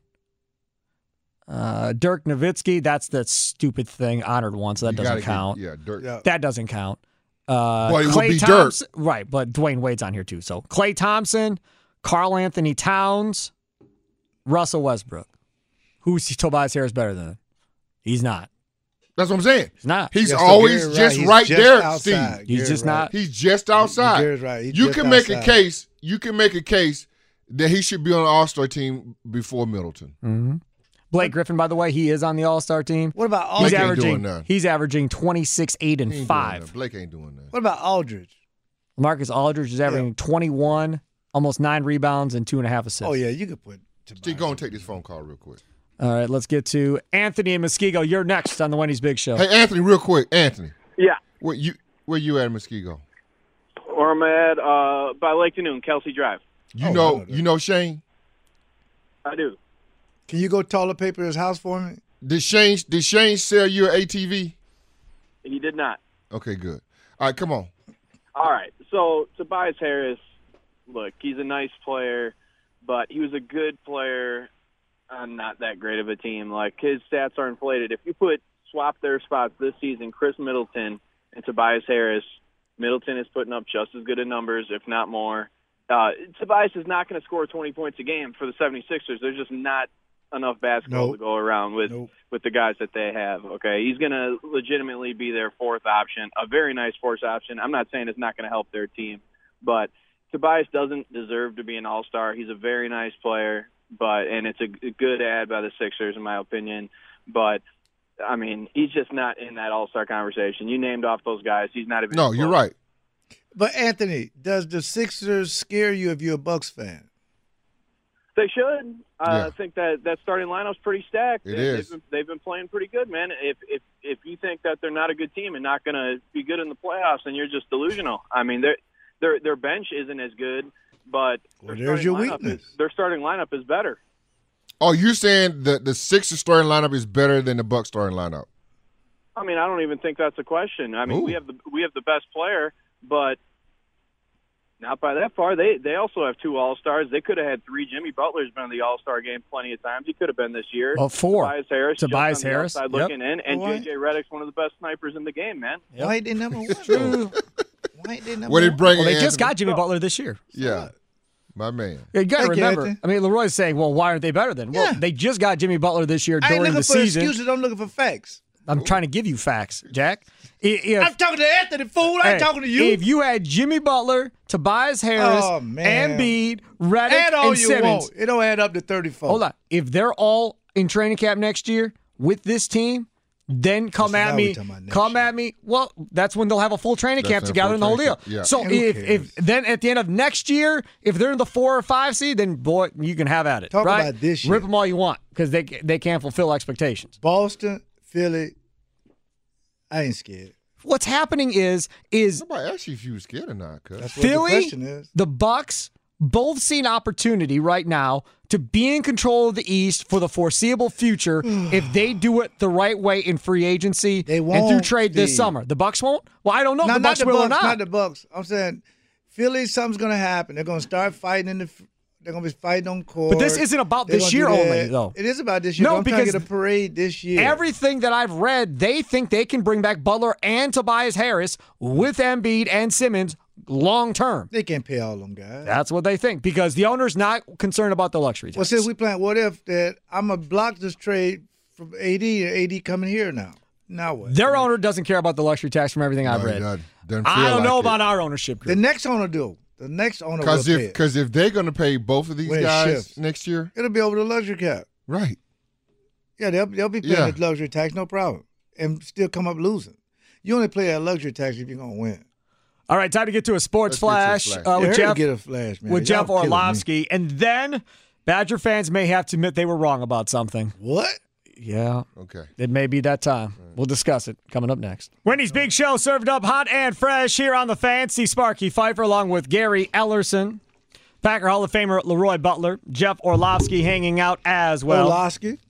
Speaker 4: uh, Dirk Nowitzki. That's the stupid thing, honored one, so that
Speaker 5: You
Speaker 4: doesn't
Speaker 5: gotta get-
Speaker 4: count.
Speaker 5: yeah, Dirk.
Speaker 6: Yeah.
Speaker 4: That doesn't count. Uh,
Speaker 5: Well, it would
Speaker 4: Klay
Speaker 5: be Dirk.
Speaker 4: Thompson, right? But Dwayne Wade's on here too. So Klay Thompson, Karl Anthony Towns, Russell Westbrook. Who's Tobias Harris better than? He's not.
Speaker 5: That's what I'm saying.
Speaker 4: He's not.
Speaker 5: He's
Speaker 6: Yeah, so
Speaker 5: always
Speaker 6: Gary
Speaker 5: just
Speaker 6: He's
Speaker 5: right
Speaker 6: just
Speaker 5: there,
Speaker 6: outside.
Speaker 5: Steve.
Speaker 4: He's
Speaker 6: Gary
Speaker 4: just
Speaker 6: right.
Speaker 4: not-
Speaker 5: He's just outside.
Speaker 6: Gary's right. He's
Speaker 5: you
Speaker 6: just
Speaker 5: can make a
Speaker 6: outside.
Speaker 5: case. You can make a case that he should be on the All-Star team before Middleton.
Speaker 4: Mm-hmm. Blake Griffin, by the way, he is on the All-Star team.
Speaker 6: What about
Speaker 4: He's
Speaker 5: Blake ain't
Speaker 6: Aldridge?
Speaker 5: doing
Speaker 4: averaging.
Speaker 5: none.
Speaker 4: He's averaging twenty-six, eight, and
Speaker 5: He ain't doing
Speaker 4: five.
Speaker 5: that. Blake ain't doing that.
Speaker 6: What about Aldridge?
Speaker 4: Marcus Aldridge is averaging twenty-one, almost nine rebounds and two and a half assists.
Speaker 6: Oh yeah, you could put.
Speaker 5: Steve, go and take this phone call real quick.
Speaker 4: All right, let's get to Anthony and Muskego. You're next on the Wendy's Big Show.
Speaker 5: Hey, Anthony, real quick. Anthony,
Speaker 8: Yeah.
Speaker 5: where you where you at, Muskego?
Speaker 8: Or I'm at uh, by Lake Noon, Kelsey Drive.
Speaker 5: You
Speaker 6: Oh, I
Speaker 5: know,
Speaker 6: know that.
Speaker 5: you know Shane.
Speaker 8: I do.
Speaker 6: Can you go toilet paper his house for me?
Speaker 5: Did Shane did Shane sell you an A T V?
Speaker 8: He did not.
Speaker 5: Okay, good. All right, come on.
Speaker 8: All right. So Tobias Harris, look, he's a nice player, but he was a good player on not that great of a team. Like, his stats are inflated. If you put swap their spots this season, Chris Middleton and Tobias Harris, Middleton is putting up just as good a numbers, if not more. Uh, Tobias is not going to score twenty points a game for the seventy-sixers. There's just not enough basketball
Speaker 6: Nope.
Speaker 8: to go around with
Speaker 6: Nope.
Speaker 8: with the guys that they have. Okay, he's going to legitimately be their fourth option, a very nice fourth option. I'm not saying it's not going to help their team, but Tobias doesn't deserve to be an all-star. He's a very nice player, but and it's a, a good ad by the Sixers, in my opinion. But I mean, he's just not in that all-star conversation. You named off those guys. He's not even.
Speaker 5: No, you're right.
Speaker 6: But Anthony, does the Sixers scare you if you're a Bucks fan?
Speaker 8: They should. Uh,
Speaker 5: Yeah.
Speaker 8: I think that that starting lineup's pretty stacked.
Speaker 5: It
Speaker 8: They-
Speaker 5: is.
Speaker 8: They've been, they've been playing pretty good, man. If if if you think that they're not a good team and not going to be good in the playoffs, then you're just delusional. I mean, their their their bench isn't as good, but
Speaker 6: Well,
Speaker 8: their
Speaker 6: there's
Speaker 8: starting
Speaker 6: your
Speaker 8: lineup
Speaker 6: weakness.
Speaker 8: Is, their starting lineup is better.
Speaker 5: Oh, you're saying the the Sixers starting lineup is better than the Bucks starting lineup?
Speaker 8: I mean, I don't even think that's a question. I mean,
Speaker 5: Ooh.
Speaker 8: we have the we have the best player, but not by that far. They they also have two All Stars. They could have had three. Jimmy Butler's been in the All Star game plenty of times. He could have been this year.
Speaker 4: Well, four.
Speaker 8: Tobias Harris.
Speaker 4: Tobias
Speaker 8: just on the
Speaker 4: Harris,
Speaker 8: outside
Speaker 4: yep.
Speaker 8: looking in, and
Speaker 6: Why?
Speaker 8: J J Redick's one of the best snipers in the game, man.
Speaker 4: Yep.
Speaker 6: Why ain't they number one? though? Why ain't they number
Speaker 5: What did
Speaker 6: one?
Speaker 5: bring
Speaker 4: Well, they
Speaker 5: in
Speaker 4: just got
Speaker 5: Anthony?
Speaker 4: Jimmy Butler this year.
Speaker 5: Yeah, my man.
Speaker 4: You got to
Speaker 6: Thank you,
Speaker 4: remember.
Speaker 6: Anthony.
Speaker 4: I mean, Leroy's saying, "Well, why aren't they better then?" Well,
Speaker 6: Yeah.
Speaker 4: they just got Jimmy Butler this year
Speaker 6: I ain't
Speaker 4: during
Speaker 6: looking
Speaker 4: the
Speaker 6: for
Speaker 4: season.
Speaker 6: excuses. I'm looking for facts.
Speaker 4: I'm trying to give you facts, Jack. I- If,
Speaker 6: I'm talking to Anthony, fool. I ain't
Speaker 4: hey,
Speaker 6: talking to you.
Speaker 4: If you had Jimmy Butler, Tobias Harris,
Speaker 6: Oh, man.
Speaker 4: Embiid, Redick,
Speaker 6: Add all
Speaker 4: and
Speaker 6: you
Speaker 4: Simmons,
Speaker 6: want. It don't add up to thirty-four.
Speaker 4: hold on. If they're all in training camp next year with this team, then come
Speaker 6: So
Speaker 4: at
Speaker 6: now
Speaker 4: me.
Speaker 6: we talking about next
Speaker 4: Come
Speaker 6: year.
Speaker 4: at me. Well, that's when they'll have a full training
Speaker 5: That's
Speaker 4: camp
Speaker 5: their
Speaker 4: together
Speaker 5: full
Speaker 4: and the whole deal.
Speaker 5: training camp, yeah.
Speaker 4: So
Speaker 6: Who
Speaker 4: if,
Speaker 6: cares?
Speaker 4: if then at the end of next year, if they're in the four or five seed, then boy, you can have at it.
Speaker 6: Talk
Speaker 4: right?
Speaker 6: about this year.
Speaker 4: Rip them all you want because they they can't fulfill expectations.
Speaker 6: Boston, Philly, I ain't scared.
Speaker 4: What's happening is is
Speaker 5: Somebody asked you if you were scared or not, cuz.
Speaker 6: That's what the
Speaker 4: Philly,
Speaker 6: question is.
Speaker 4: the Bucks, both see an opportunity right now to be in control of the East for the foreseeable future if they do it the right way in free agency
Speaker 6: They
Speaker 4: and through
Speaker 6: won't,
Speaker 4: trade this
Speaker 6: Steve.
Speaker 4: summer. The Bucks won't? Well, I don't know if
Speaker 6: No,
Speaker 4: the
Speaker 6: not
Speaker 4: Bucks
Speaker 6: the
Speaker 4: will
Speaker 6: Bucks,
Speaker 4: or not.
Speaker 6: not the Bucks. I'm saying Philly, something's gonna happen. They're gonna start fighting in the. They're gonna be fighting on court.
Speaker 4: But this isn't about
Speaker 6: They're
Speaker 4: this
Speaker 6: gonna
Speaker 4: year
Speaker 6: do that.
Speaker 4: only, though.
Speaker 6: It is about this year.
Speaker 4: No,
Speaker 6: I'm trying to
Speaker 4: because
Speaker 6: get a parade this year.
Speaker 4: Everything that I've read, they think they can bring back Butler and Tobias Harris with Embiid and Simmons long term.
Speaker 6: They can't pay all them guys.
Speaker 4: That's what they think because the owner's not concerned about the luxury tax.
Speaker 6: Well, since we playing what if that, I'm gonna block this trade from A D. A D coming here now. Now what?
Speaker 4: Their owner doesn't care about the luxury tax from everything I've
Speaker 5: No, he
Speaker 4: read.
Speaker 5: doesn't. Doesn't
Speaker 4: I
Speaker 5: feel
Speaker 4: don't
Speaker 5: like
Speaker 4: know
Speaker 5: it.
Speaker 4: about our ownership
Speaker 6: The
Speaker 4: group.
Speaker 6: next owner do. The next owner will
Speaker 5: Because
Speaker 6: pay
Speaker 5: if
Speaker 6: it.
Speaker 5: because if they're going to pay both of these
Speaker 6: When it
Speaker 5: guys
Speaker 6: shifts.
Speaker 5: next year,
Speaker 6: It'll be over the luxury cap.
Speaker 5: right?
Speaker 6: Yeah, they'll, they'll be paying
Speaker 5: Yeah.
Speaker 6: the luxury tax, no problem, and still come up losing. You only play that luxury tax if you're going to win.
Speaker 4: All right, time to get to a sports
Speaker 5: Let's get
Speaker 4: flash,
Speaker 5: to a flash.
Speaker 4: Uh,
Speaker 6: Yeah,
Speaker 4: with
Speaker 6: here to
Speaker 4: Jeff.
Speaker 6: get a flash, man.
Speaker 4: with Jeff
Speaker 6: Y'all killing me.
Speaker 4: Orlovsky, and then Badger fans may have to admit they were wrong about something.
Speaker 6: What?
Speaker 4: Yeah,
Speaker 5: Okay.
Speaker 4: it may be that time. We'll discuss it coming up next. Wendy's Big Show served up hot and fresh here on the Fancy Sparky Pfeiffer, along with Gary Ellerson, Packer Hall of Famer Leroy Butler, Jeff Orlovsky hanging out as well.
Speaker 6: Orlovsky?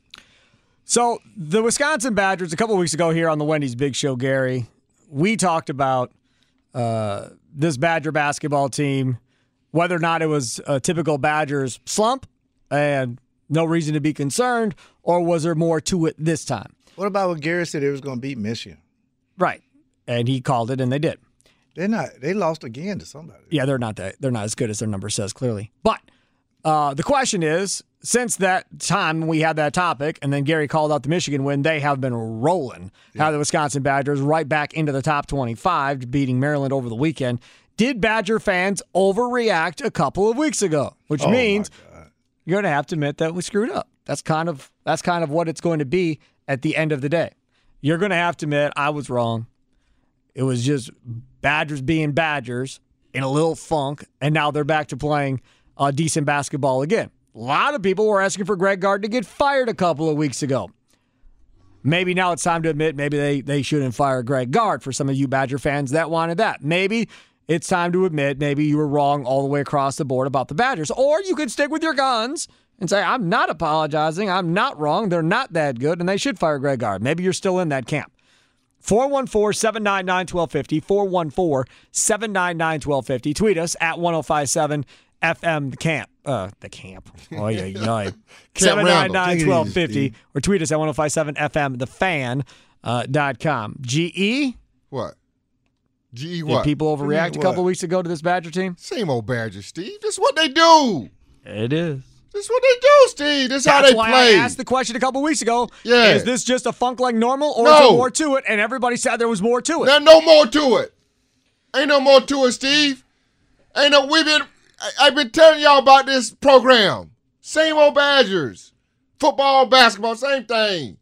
Speaker 4: So the Wisconsin Badgers, a couple weeks ago here on the Wendy's Big Show, Gary, we talked about uh, this Badger basketball team, whether or not it was a typical Badgers slump and no reason to be concerned, or was there more to it this time?
Speaker 6: What about when Gary said they was going to beat Michigan?
Speaker 4: Right. And he called it, and they did.
Speaker 6: They're not. They lost again to somebody.
Speaker 4: Yeah, they're not that. They're not as good as their number says, clearly. But uh, the question is, since that time we had that topic, and then Gary called out the Michigan win, they have been rolling. Yeah. How the Wisconsin Badgers right back into the top twenty-five, beating Maryland over the weekend. Did Badger fans overreact a couple of weeks ago? Which
Speaker 6: Oh,
Speaker 4: means
Speaker 6: my God.
Speaker 4: you're going to have to admit that we screwed up. That's kind of that's kind of what it's going to be at the end of the day. You're going to have to admit I was wrong. It was just Badgers being Badgers in a little funk, and now they're back to playing uh, decent basketball again. A lot of people were asking for Greg Gard to get fired a couple of weeks ago. Maybe now it's time to admit maybe they, they shouldn't fire Greg Gard for some of you Badger fans that wanted that. Maybe it's time to admit maybe you were wrong all the way across the board about the Badgers. Or you could stick with your guns and say, I'm not apologizing. I'm not wrong. They're not that good, and they should fire Greg Gard. Maybe you're still in that camp. four one four, seven nine nine, one two five zero, four one four, seven nine nine, one two five zero. Tweet us at ten fifty-seven F M the camp. Uh, the camp. Oh, yeah, yeah. seven nine nine, one two five zero. Or tweet us at ten fifty-seven F M the fan uh, dot com. G E?
Speaker 5: What? G E
Speaker 4: Did
Speaker 5: what?
Speaker 4: people overreact a
Speaker 6: What?
Speaker 4: couple weeks ago to this Badger team?
Speaker 5: Same old Badgers, Steve. That's what they do.
Speaker 4: It is.
Speaker 5: That's what they do, Steve. That's, how
Speaker 4: That's
Speaker 5: they
Speaker 4: why
Speaker 5: play.
Speaker 4: I asked the question a couple weeks ago.
Speaker 5: Yeah.
Speaker 4: Is this just a funk like normal, or is
Speaker 5: No.
Speaker 4: there more to it? And everybody said there was more to it.
Speaker 5: There's no more to it. Ain't no more to it, Steve. Ain't no. We've been. I, I've been telling y'all about this program. Same old Badgers. Football, basketball, same thing.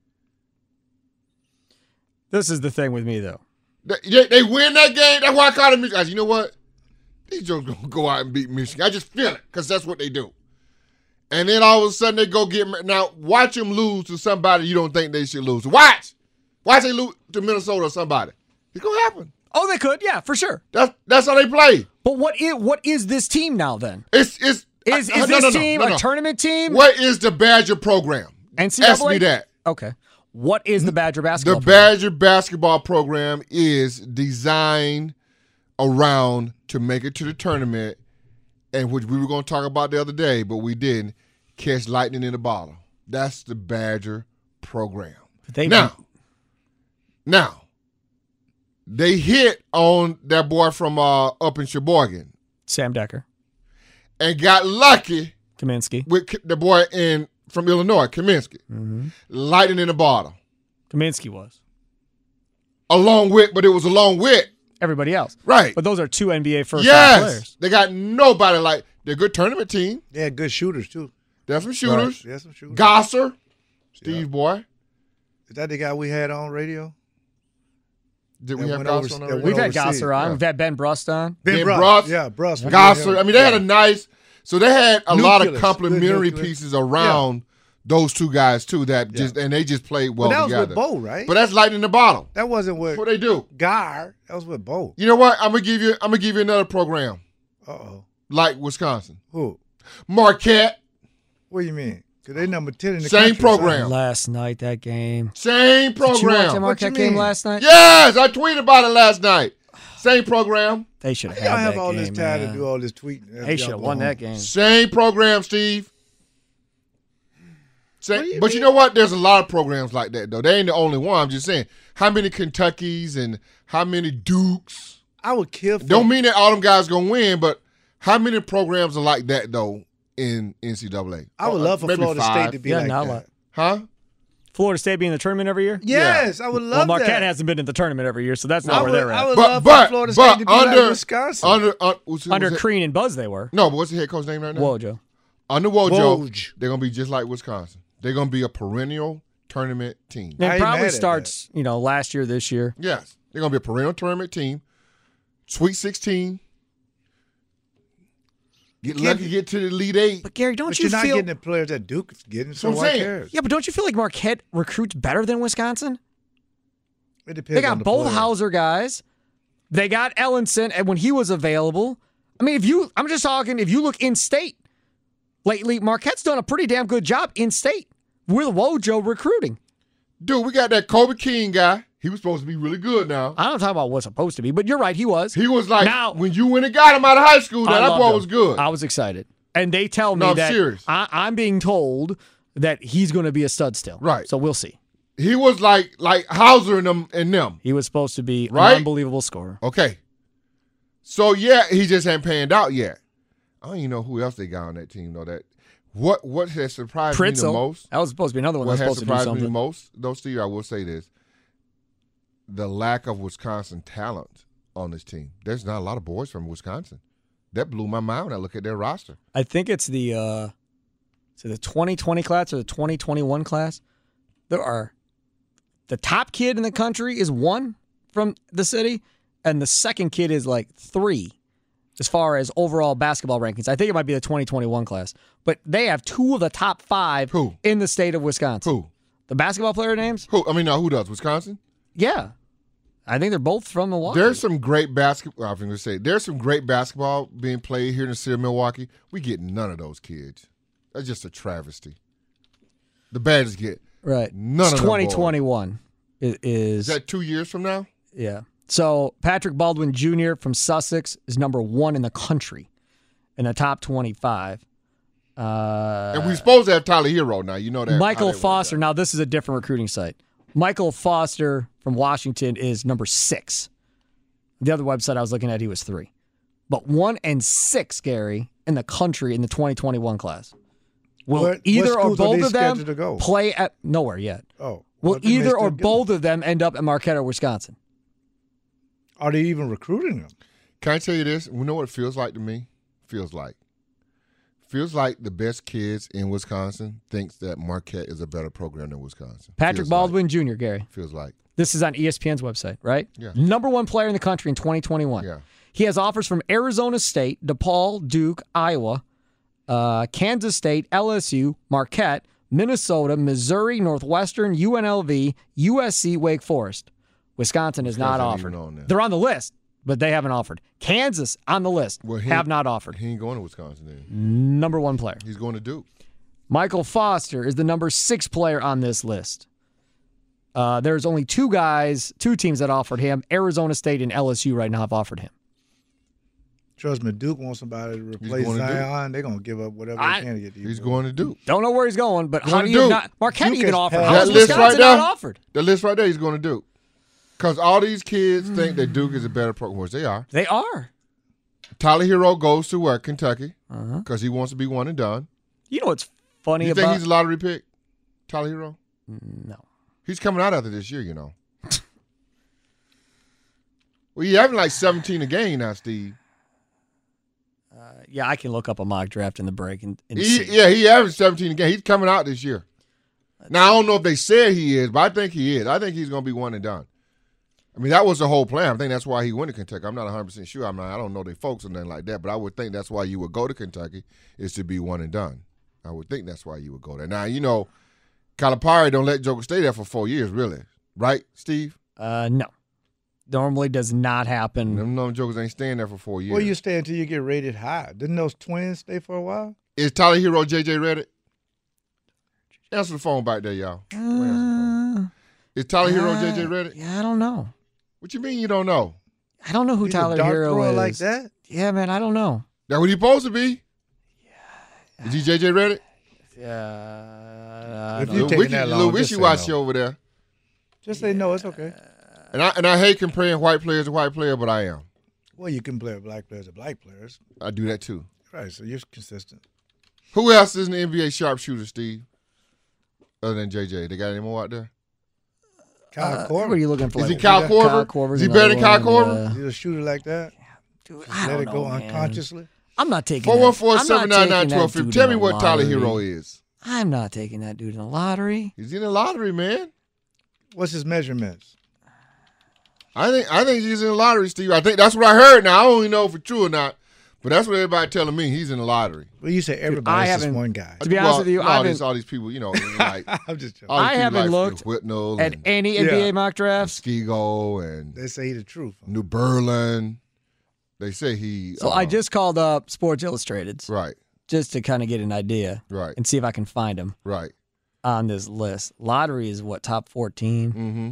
Speaker 4: This is the thing with me, though.
Speaker 5: They, they, they win that game. That's why I call them Michigan. I said, you know what? These jokes gonna go out and beat Michigan. I just feel it because that's what they do. And then all of a sudden they go get now. Watch them lose to somebody you don't think they should lose. Watch, watch they lose to Minnesota or somebody. It's gonna happen.
Speaker 4: Oh, they could, yeah, for sure.
Speaker 5: That's that's how they play.
Speaker 4: But what is what is this team now then?
Speaker 5: It's it's
Speaker 4: Is
Speaker 5: uh,
Speaker 4: is
Speaker 5: no,
Speaker 4: this
Speaker 5: no, no,
Speaker 4: team
Speaker 5: no,
Speaker 4: a
Speaker 5: no.
Speaker 4: tournament team?
Speaker 5: What is the Badger program?
Speaker 4: N C double A?
Speaker 5: Ask me that.
Speaker 4: Okay. What is the Badger
Speaker 5: The
Speaker 4: basketball? team?
Speaker 5: Badger basketball program is designed around to make it to the tournament, and which we were going to talk about the other day, but we didn't, catch lightning in a bottle. That's the Badger program.
Speaker 4: They
Speaker 5: Now, now, they hit on that boy from uh, up in Sheboygan
Speaker 4: Sam Decker,
Speaker 5: and got lucky
Speaker 4: Kaminsky.
Speaker 5: with K- the boy in from Illinois, Kaminsky.
Speaker 4: Mm-hmm.
Speaker 5: Lightning in a bottle.
Speaker 4: Kaminsky was.
Speaker 5: Along with, but it was along with.
Speaker 4: Everybody else.
Speaker 5: Right.
Speaker 4: But those are two N B A first round
Speaker 5: Yes.
Speaker 4: players.
Speaker 5: They got nobody like, they're a good tournament team.
Speaker 6: They had good shooters, too.
Speaker 5: They're some shooters.
Speaker 6: Right. They had some shooters.
Speaker 5: Gosser, Steve
Speaker 6: Yeah.
Speaker 5: boy.
Speaker 6: Is that the guy we had on radio?
Speaker 5: Did we
Speaker 6: That
Speaker 5: have
Speaker 6: went
Speaker 5: Gosser
Speaker 6: over-
Speaker 5: on
Speaker 6: that
Speaker 5: there?
Speaker 6: went
Speaker 4: We've had
Speaker 6: overseas,
Speaker 4: Gosser on.
Speaker 5: yeah.
Speaker 4: We've had Ben Brust on.
Speaker 5: Ben
Speaker 6: Brust.
Speaker 5: Brust.
Speaker 6: Yeah, Brust.
Speaker 5: Gosser. I mean, they had a nice, so they had a lot of
Speaker 6: Nucleus.
Speaker 5: complementary
Speaker 6: Good nucleus.
Speaker 5: pieces around those two guys, too, that just, and they just played well
Speaker 6: But that was
Speaker 5: together.
Speaker 6: with Bo, right?
Speaker 5: But that's lightning in the bottle.
Speaker 6: that wasn't with
Speaker 5: That's what they do.
Speaker 6: Gar. That was with Bo.
Speaker 5: You know what? I'm gonna give you. I'm gonna give you another program
Speaker 6: Uh-oh.
Speaker 5: like Wisconsin,
Speaker 6: Who?
Speaker 5: Marquette.
Speaker 6: What do you mean? Because they number ten in the
Speaker 5: Same
Speaker 6: country,
Speaker 5: program.
Speaker 4: Last night, that game.
Speaker 5: Same
Speaker 4: Did you watch that
Speaker 5: program.
Speaker 6: What
Speaker 4: Marquette
Speaker 6: you
Speaker 4: game
Speaker 6: mean?
Speaker 4: last night?
Speaker 5: Yes, I tweeted about it last night. Same program.
Speaker 4: They should have
Speaker 6: Son. I
Speaker 4: had
Speaker 6: don't have
Speaker 4: that
Speaker 6: all
Speaker 4: game,
Speaker 6: this time
Speaker 4: man.
Speaker 6: to do all this tweeting. after
Speaker 4: They
Speaker 6: y'all
Speaker 4: should have
Speaker 6: go
Speaker 4: won
Speaker 6: home.
Speaker 4: that game.
Speaker 5: Same program, Steve. Same,
Speaker 6: What do you
Speaker 5: but you
Speaker 6: mean?
Speaker 5: know what? There's a lot of programs like that, though. They ain't the only one. I'm just saying. How many Kentuckys and how many Dukes?
Speaker 6: I would kill for
Speaker 5: Don't mean that all them guys gonna win, but how many programs are like that though in N C double A?
Speaker 6: I would
Speaker 5: Oh,
Speaker 6: love for
Speaker 5: maybe
Speaker 6: Florida
Speaker 5: five.
Speaker 6: State to be
Speaker 4: Yeah,
Speaker 6: like
Speaker 4: not a
Speaker 6: that.
Speaker 4: lot.
Speaker 5: Huh?
Speaker 4: Florida State being in the tournament every year?
Speaker 6: Yes, I would
Speaker 4: Well,
Speaker 6: love
Speaker 4: Marquette
Speaker 6: that.
Speaker 4: hasn't been in the tournament every year, so that's
Speaker 6: I
Speaker 4: not where
Speaker 6: would,
Speaker 4: they're
Speaker 6: I
Speaker 4: at.
Speaker 6: would
Speaker 5: But
Speaker 6: love
Speaker 5: but
Speaker 6: for Florida
Speaker 5: but
Speaker 6: State to be
Speaker 5: under
Speaker 6: like Wisconsin.
Speaker 5: under uh, what's,
Speaker 4: Under
Speaker 5: what's it-
Speaker 4: Crean and Buzz, they were.
Speaker 5: No, but what's the head coach name right now?
Speaker 4: Wojo.
Speaker 5: Under Wojo,
Speaker 6: Woj.
Speaker 5: they're gonna be just like Wisconsin. They're gonna be a perennial tournament team.
Speaker 4: And
Speaker 6: I
Speaker 4: it
Speaker 6: ain't
Speaker 4: probably
Speaker 6: mad at
Speaker 4: starts, you know, last year, this year.
Speaker 5: Yes, they're gonna be a perennial tournament team. Sweet sixteen. Get
Speaker 6: Can't
Speaker 5: lucky,
Speaker 6: be-
Speaker 5: get to the Elite Eight.
Speaker 4: But Gary, don't
Speaker 6: But
Speaker 4: you
Speaker 6: you're not
Speaker 4: feel?
Speaker 6: getting the players that Duke is getting, so
Speaker 5: That's what
Speaker 6: why
Speaker 5: I'm saying.
Speaker 6: cares?
Speaker 4: Yeah, but don't you feel like Marquette recruits better than Wisconsin?
Speaker 6: It depends
Speaker 4: They
Speaker 6: on
Speaker 4: got
Speaker 6: the
Speaker 4: both
Speaker 6: player.
Speaker 4: Hauser guys. They got Ellenson, and when he was available, I mean, if you, I'm just talking, if you look in state lately, Marquette's done a pretty damn good job in state with Wojo recruiting.
Speaker 5: Dude, we got that Kobe King guy. He was supposed to be really good now.
Speaker 4: I don't talk about what's supposed to be, but you're right, he was.
Speaker 5: He was like,
Speaker 4: Now-
Speaker 5: when you went and got him out of high school,
Speaker 4: I
Speaker 5: that, that
Speaker 4: loved
Speaker 5: boy
Speaker 4: him.
Speaker 5: was good.
Speaker 4: I was excited. And they tell me
Speaker 5: No, I'm
Speaker 4: that
Speaker 5: serious.
Speaker 4: I, I'm being told that he's going to be a stud still.
Speaker 5: Right.
Speaker 4: So we'll see.
Speaker 5: He was like like Hauser and them and them.
Speaker 4: He was supposed to be
Speaker 5: Right?
Speaker 4: an unbelievable scorer.
Speaker 5: Okay. So yeah, he just hadn't panned out yet. I don't even know who else they got on that team though. That what what has surprised me the
Speaker 4: Pritzel.
Speaker 5: most?
Speaker 4: That was supposed to be another one
Speaker 5: What
Speaker 4: that was
Speaker 5: has
Speaker 4: supposed to do
Speaker 5: surprised me the
Speaker 4: something.
Speaker 5: most, though, Steve, I will say this: the lack of Wisconsin talent on this team. There's not a lot of boys from Wisconsin. That blew my mind when I look at their roster.
Speaker 4: I think it's the uh, is it the twenty twenty class or the twenty twenty-one class. There are the top kid in the country is one from the city, and the second kid is like three as far as overall basketball rankings. I think it might be the twenty twenty-one class, but they have two of the top five
Speaker 5: Who?
Speaker 4: in the state of Wisconsin.
Speaker 5: Who?
Speaker 4: The basketball player names?
Speaker 5: Who? I mean, no, who does? Wisconsin?
Speaker 4: Yeah, I think they're both from Milwaukee.
Speaker 5: There's some great basketball. I was going to say there's some great basketball being played here in the city of Milwaukee. We get none of those kids. That's just a travesty. The Badgers get
Speaker 4: right.
Speaker 5: none
Speaker 4: it's
Speaker 5: of them
Speaker 4: twenty twenty-one. It is
Speaker 5: Is that two years from now?
Speaker 4: yeah. So Patrick Baldwin Junior from Sussex is number one in the country in the top twenty-five. Uh,
Speaker 5: And we're supposed to have Tyler Hero now. You know that.
Speaker 4: Michael
Speaker 5: how that
Speaker 4: Foster.
Speaker 5: works
Speaker 4: Now this is a different recruiting site. Michael Foster from Washington is number six. The other website I was looking at, he was three. But one and six, Gary, in the country in the twenty twenty-one class. Will
Speaker 6: What- what
Speaker 4: either or
Speaker 6: schools are
Speaker 4: both
Speaker 6: they
Speaker 4: of them
Speaker 6: scheduled to go?
Speaker 4: play at nowhere yet?
Speaker 6: Oh.
Speaker 4: Will
Speaker 6: well, then they
Speaker 4: either or
Speaker 6: still get
Speaker 4: both
Speaker 6: them.
Speaker 4: of them end up at Marquette or Wisconsin?
Speaker 6: Are they even recruiting them?
Speaker 5: Can I tell you this? You know what it feels like to me? Feels like. Feels like the best kids in Wisconsin thinks that Marquette is a better program than Wisconsin.
Speaker 4: Patrick
Speaker 5: Feels
Speaker 4: Baldwin Junior, Gary.
Speaker 5: Like. Feels like.
Speaker 4: This is on E S P N's website, right?
Speaker 5: Yeah.
Speaker 4: Number one player in the country in twenty twenty-one.
Speaker 5: Yeah.
Speaker 4: He has offers from Arizona State, DePaul, Duke, Iowa, uh, Kansas State, L S U, Marquette, Minnesota, Missouri, Northwestern, U N L V, U S C, Wake Forest. Wisconsin is not
Speaker 5: Wisconsin ain't
Speaker 4: offered.
Speaker 5: even on there.
Speaker 4: They're on the list, but they haven't offered. Kansas on the list,
Speaker 5: Well, he-
Speaker 4: have not offered.
Speaker 5: He ain't going to Wisconsin then.
Speaker 4: Number one player.
Speaker 5: He's going to Duke.
Speaker 4: Michael Foster is the number six player on this list. Uh, there's only two guys, two teams that offered him. Arizona State and L S U right now have offered him.
Speaker 6: Trust me, Duke wants somebody to replace
Speaker 5: going to Duke.
Speaker 6: Zion. They're going to give up whatever
Speaker 4: I-
Speaker 6: they can to get these
Speaker 5: He's
Speaker 6: boys.
Speaker 5: going to Duke.
Speaker 4: Don't know where he's going, but how
Speaker 5: Going
Speaker 4: do
Speaker 5: to
Speaker 4: you
Speaker 5: Duke.
Speaker 4: not? Marquette
Speaker 6: Duke
Speaker 4: even
Speaker 6: has
Speaker 4: offered.
Speaker 6: passed.
Speaker 4: How
Speaker 5: That
Speaker 4: is
Speaker 5: list
Speaker 4: Wisconsin
Speaker 5: right there?
Speaker 4: not offered?
Speaker 5: The list right there, he's going to Duke. Because all these kids think that Duke is a better program, which they are.
Speaker 4: They are.
Speaker 5: Tyler Hero goes to where? Kentucky.
Speaker 4: Uh-huh.
Speaker 5: Because he wants to be one and done.
Speaker 4: You know what's funny
Speaker 5: You
Speaker 4: about?
Speaker 5: think he's a lottery pick? Tyler Hero?
Speaker 4: no.
Speaker 5: He's coming out after this year, you know. Well, you're having like seventeen a game now, Steve.
Speaker 4: Uh, yeah, I can look up a mock draft in the break and, and
Speaker 5: He,
Speaker 4: see.
Speaker 5: yeah, he averaged seventeen a game. He's coming out this year. Now, I don't know if they said he is, but I think he is. I think he's going to be one and done. I mean, that was the whole plan. I think that's why he went to Kentucky. I'm not one hundred percent sure. I'm not, I don't know their folks or nothing like that, but I would think that's why you would go to Kentucky is to be one and done. I would think that's why you would go there. Now, you know, Calipari don't let Joker stay there for four years, really. Right, Steve?
Speaker 4: Uh, no. Normally does not happen.
Speaker 5: Them no jokers ain't staying there for four years.
Speaker 6: Well, you stay until you get rated high. Didn't those twins stay for a while?
Speaker 5: Is Tyler Hero J J Reddick? Answer the phone back there, y'all. Go answer the phone.
Speaker 4: Uh,
Speaker 5: Is Tyler Hero
Speaker 4: uh,
Speaker 5: J J Reddick?
Speaker 4: Yeah, I don't know.
Speaker 5: What you mean you don't know?
Speaker 4: I don't know who
Speaker 6: He's a
Speaker 4: Tyler
Speaker 6: dart
Speaker 4: Hero
Speaker 6: thrower
Speaker 4: is.
Speaker 6: like that?
Speaker 4: Yeah, man, I don't know.
Speaker 5: That what he supposed to be? Yeah. Is he J J Reddick?
Speaker 4: Yeah.
Speaker 6: If
Speaker 4: I
Speaker 6: you
Speaker 4: don't
Speaker 6: taking
Speaker 4: know.
Speaker 6: that
Speaker 5: little
Speaker 6: long, just say
Speaker 5: wishy-washy
Speaker 6: no.
Speaker 5: over there.
Speaker 6: Just say no, it's okay.
Speaker 5: And I and I hate comparing white players to white players, but I am.
Speaker 6: Well, you can play with black players or black players.
Speaker 5: I do that too.
Speaker 6: Right, so you're consistent.
Speaker 5: Who else is in the N B A sharpshooter, Steve? Other than J J, they got any more out there?
Speaker 6: Kyle
Speaker 4: Uh,
Speaker 6: Korver.
Speaker 4: what are you looking for?
Speaker 5: Is he
Speaker 4: Like,
Speaker 5: Kyle
Speaker 4: Kyle
Speaker 5: Korver?
Speaker 4: Korver's
Speaker 5: Is he
Speaker 4: another
Speaker 5: better than Kyle
Speaker 4: one,
Speaker 5: Korver?
Speaker 4: yeah.
Speaker 6: You a shooter like that?
Speaker 4: Dude,
Speaker 6: Let
Speaker 4: I don't
Speaker 6: it go
Speaker 4: know, man.
Speaker 6: unconsciously.
Speaker 4: I'm not taking
Speaker 5: Four
Speaker 4: that-
Speaker 5: one four
Speaker 4: I'm not
Speaker 5: seven nine nine
Speaker 4: taking
Speaker 5: twelve
Speaker 4: that
Speaker 5: fifty.
Speaker 4: dude
Speaker 5: Tell
Speaker 4: in
Speaker 5: me
Speaker 4: the
Speaker 5: what Tyler
Speaker 4: lottery.
Speaker 5: Hero is.
Speaker 4: I'm not taking that dude in the lottery.
Speaker 5: He's in the lottery, man.
Speaker 6: What's his measurements?
Speaker 5: I think I think he's in the lottery, Steve. I think that's what I heard. Now I don't even know if it's true or not, but that's what everybody telling me. He's in the lottery.
Speaker 6: Well, you say everybody.
Speaker 4: I
Speaker 6: It's just
Speaker 4: haven't-
Speaker 6: one guy.
Speaker 4: To be honest with you,
Speaker 5: no,
Speaker 4: I
Speaker 5: all these
Speaker 4: haven't-
Speaker 5: all these people, you know, like
Speaker 6: I'm just joking.
Speaker 5: all these
Speaker 4: I
Speaker 5: people
Speaker 4: haven't
Speaker 5: like
Speaker 4: looked
Speaker 5: Whitnell
Speaker 4: At
Speaker 5: and
Speaker 4: any N B A
Speaker 6: Yeah.
Speaker 4: mock drafts.
Speaker 5: Skigo and
Speaker 6: They say he the truth.
Speaker 5: New Berlin. They say he.
Speaker 4: So
Speaker 5: uh,
Speaker 4: I just called up Sports Illustrated
Speaker 5: right,
Speaker 4: just to kind of get an idea
Speaker 5: right,
Speaker 4: and see if I can find him
Speaker 5: right.
Speaker 4: on this list. Lottery is what, top fourteen?
Speaker 5: Mm-hmm.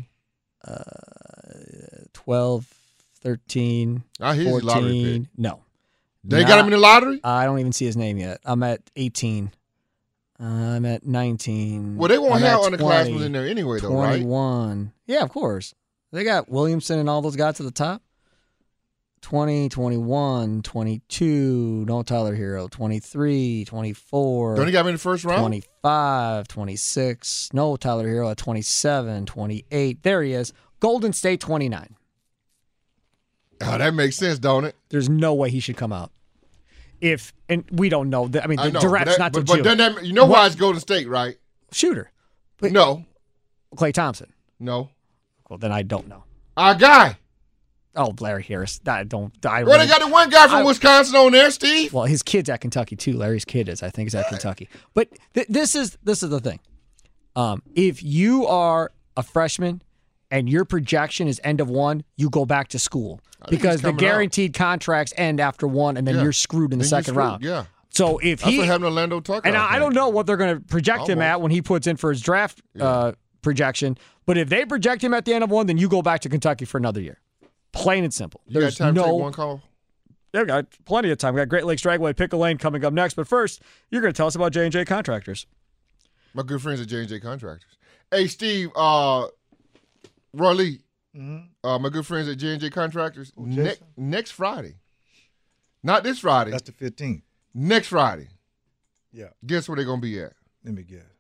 Speaker 4: Uh, twelve, thirteen,
Speaker 5: I hear he's a lottery pick.
Speaker 4: fourteen. No.
Speaker 5: They got him in the lottery.
Speaker 4: I don't even see his name yet. I'm at eighteen. Uh, I'm at nineteen.
Speaker 5: Well, they won't
Speaker 4: I'm
Speaker 5: have
Speaker 4: at
Speaker 5: underclassmen
Speaker 4: twenty,
Speaker 5: in there anyway, though, right?
Speaker 4: twenty-one. Yeah, of course. They got Williamson and all those guys to the top. twenty, twenty-one, twenty-two, no Tyler Hero, twenty-three, twenty-four,
Speaker 5: Don't he got him in the first round?
Speaker 4: twenty-five, twenty-six, no Tyler Hero at twenty-seven, twenty-eight. There he is. Golden State, twenty-nine.
Speaker 5: Oh, that makes sense, don't it?
Speaker 4: There's no way he should come out. If, and we don't know. I mean, the
Speaker 5: I know.
Speaker 4: direct's
Speaker 5: but that,
Speaker 4: not to
Speaker 5: but, but
Speaker 4: June.
Speaker 5: doesn't that, you know why it's Golden State, right?
Speaker 4: Shooter. But-
Speaker 5: No,
Speaker 4: Klay Thompson.
Speaker 5: no.
Speaker 4: Well, then I don't know.
Speaker 5: Our guy.
Speaker 4: Oh, Larry Harris. I don't. I
Speaker 5: Well,
Speaker 4: really-
Speaker 5: they got the one guy from
Speaker 4: I-
Speaker 5: Wisconsin on there, Steve.
Speaker 4: Well, his kid's at Kentucky too. Larry's kid is, I think, is at Kentucky. But th- this is this is the thing. Um, if you are a freshman and your projection is end of one, you go back to school
Speaker 5: think
Speaker 4: because
Speaker 5: he's
Speaker 4: the
Speaker 5: coming out.
Speaker 4: guaranteed contracts end after one, and then
Speaker 5: Yeah.
Speaker 4: you're screwed in the
Speaker 5: Then you're
Speaker 4: second
Speaker 5: screwed,
Speaker 4: round.
Speaker 5: yeah.
Speaker 4: So if
Speaker 5: That's
Speaker 4: he
Speaker 5: what happened to Orlando Tucker.
Speaker 4: and I, I don't know what they're going to project him
Speaker 5: Almost.
Speaker 4: at when he puts in for his draft uh, projection, but if they project him at the end of one, then you go back to Kentucky for another year. Plain and simple.
Speaker 5: You got
Speaker 4: There's
Speaker 5: time
Speaker 4: no
Speaker 5: to take one call?
Speaker 4: Yeah, we got plenty of time. We got Great Lakes Dragway, Pickle Lane coming up next. But first, you're going to tell us about J and J Contractors.
Speaker 5: My good friends at J and J Contractors. Hey, Steve, uh, Roy Lee,
Speaker 6: Mm-hmm.
Speaker 5: uh, my good friends at J and J Contractors,
Speaker 6: Oh,
Speaker 5: ne-
Speaker 6: Jason?
Speaker 5: next Friday, not this Friday,
Speaker 6: That's the fifteenth.
Speaker 5: next Friday,
Speaker 6: Yeah.
Speaker 5: guess where they're going to be at?
Speaker 6: Let me guess.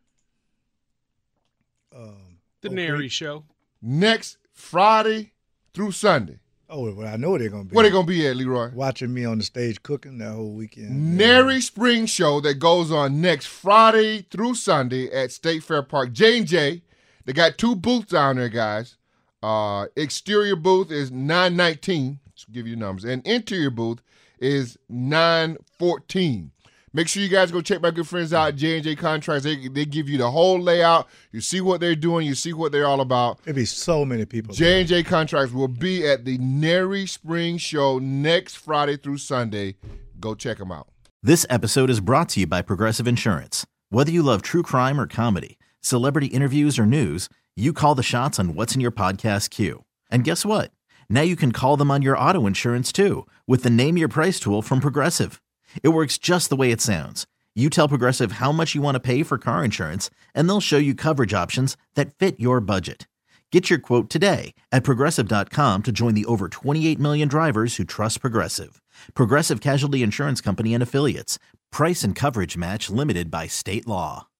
Speaker 6: Um,
Speaker 9: The
Speaker 6: Oak
Speaker 9: Nary
Speaker 6: Creek?
Speaker 9: Show.
Speaker 5: Next Friday through Sunday.
Speaker 6: Oh, well, I know where they're going to be.
Speaker 5: Where they going to be at, Leroy?
Speaker 6: Watching me on the stage cooking that whole weekend.
Speaker 5: Nary Spring Show that goes on next Friday through Sunday at State Fair Park. J and J, they got two booths down there, guys. Uh, exterior booth is nine nineteen. Let's give you the numbers. And interior booth is nine fourteen. Make sure you guys go check my good friends out at J and J Contracts. They, they give you the whole layout. You see what they're doing. You see what they're all about.
Speaker 6: There'll be so many people.
Speaker 5: J and J Contracts will be at the Nary Spring Show next Friday through Sunday. Go check them out.
Speaker 10: This episode is brought to you by Progressive Insurance. Whether you love true crime or comedy, celebrity interviews or news, you call the shots on what's in your podcast queue. And guess what? Now you can call them on your auto insurance too with the Name Your Price tool from Progressive. It works just the way it sounds. You tell Progressive how much you want to pay for car insurance, and they'll show you coverage options that fit your budget. Get your quote today at Progressive dot com to join the over twenty-eight million drivers who trust Progressive. Progressive Casualty Insurance Company and Affiliates. Price and coverage match limited by state law.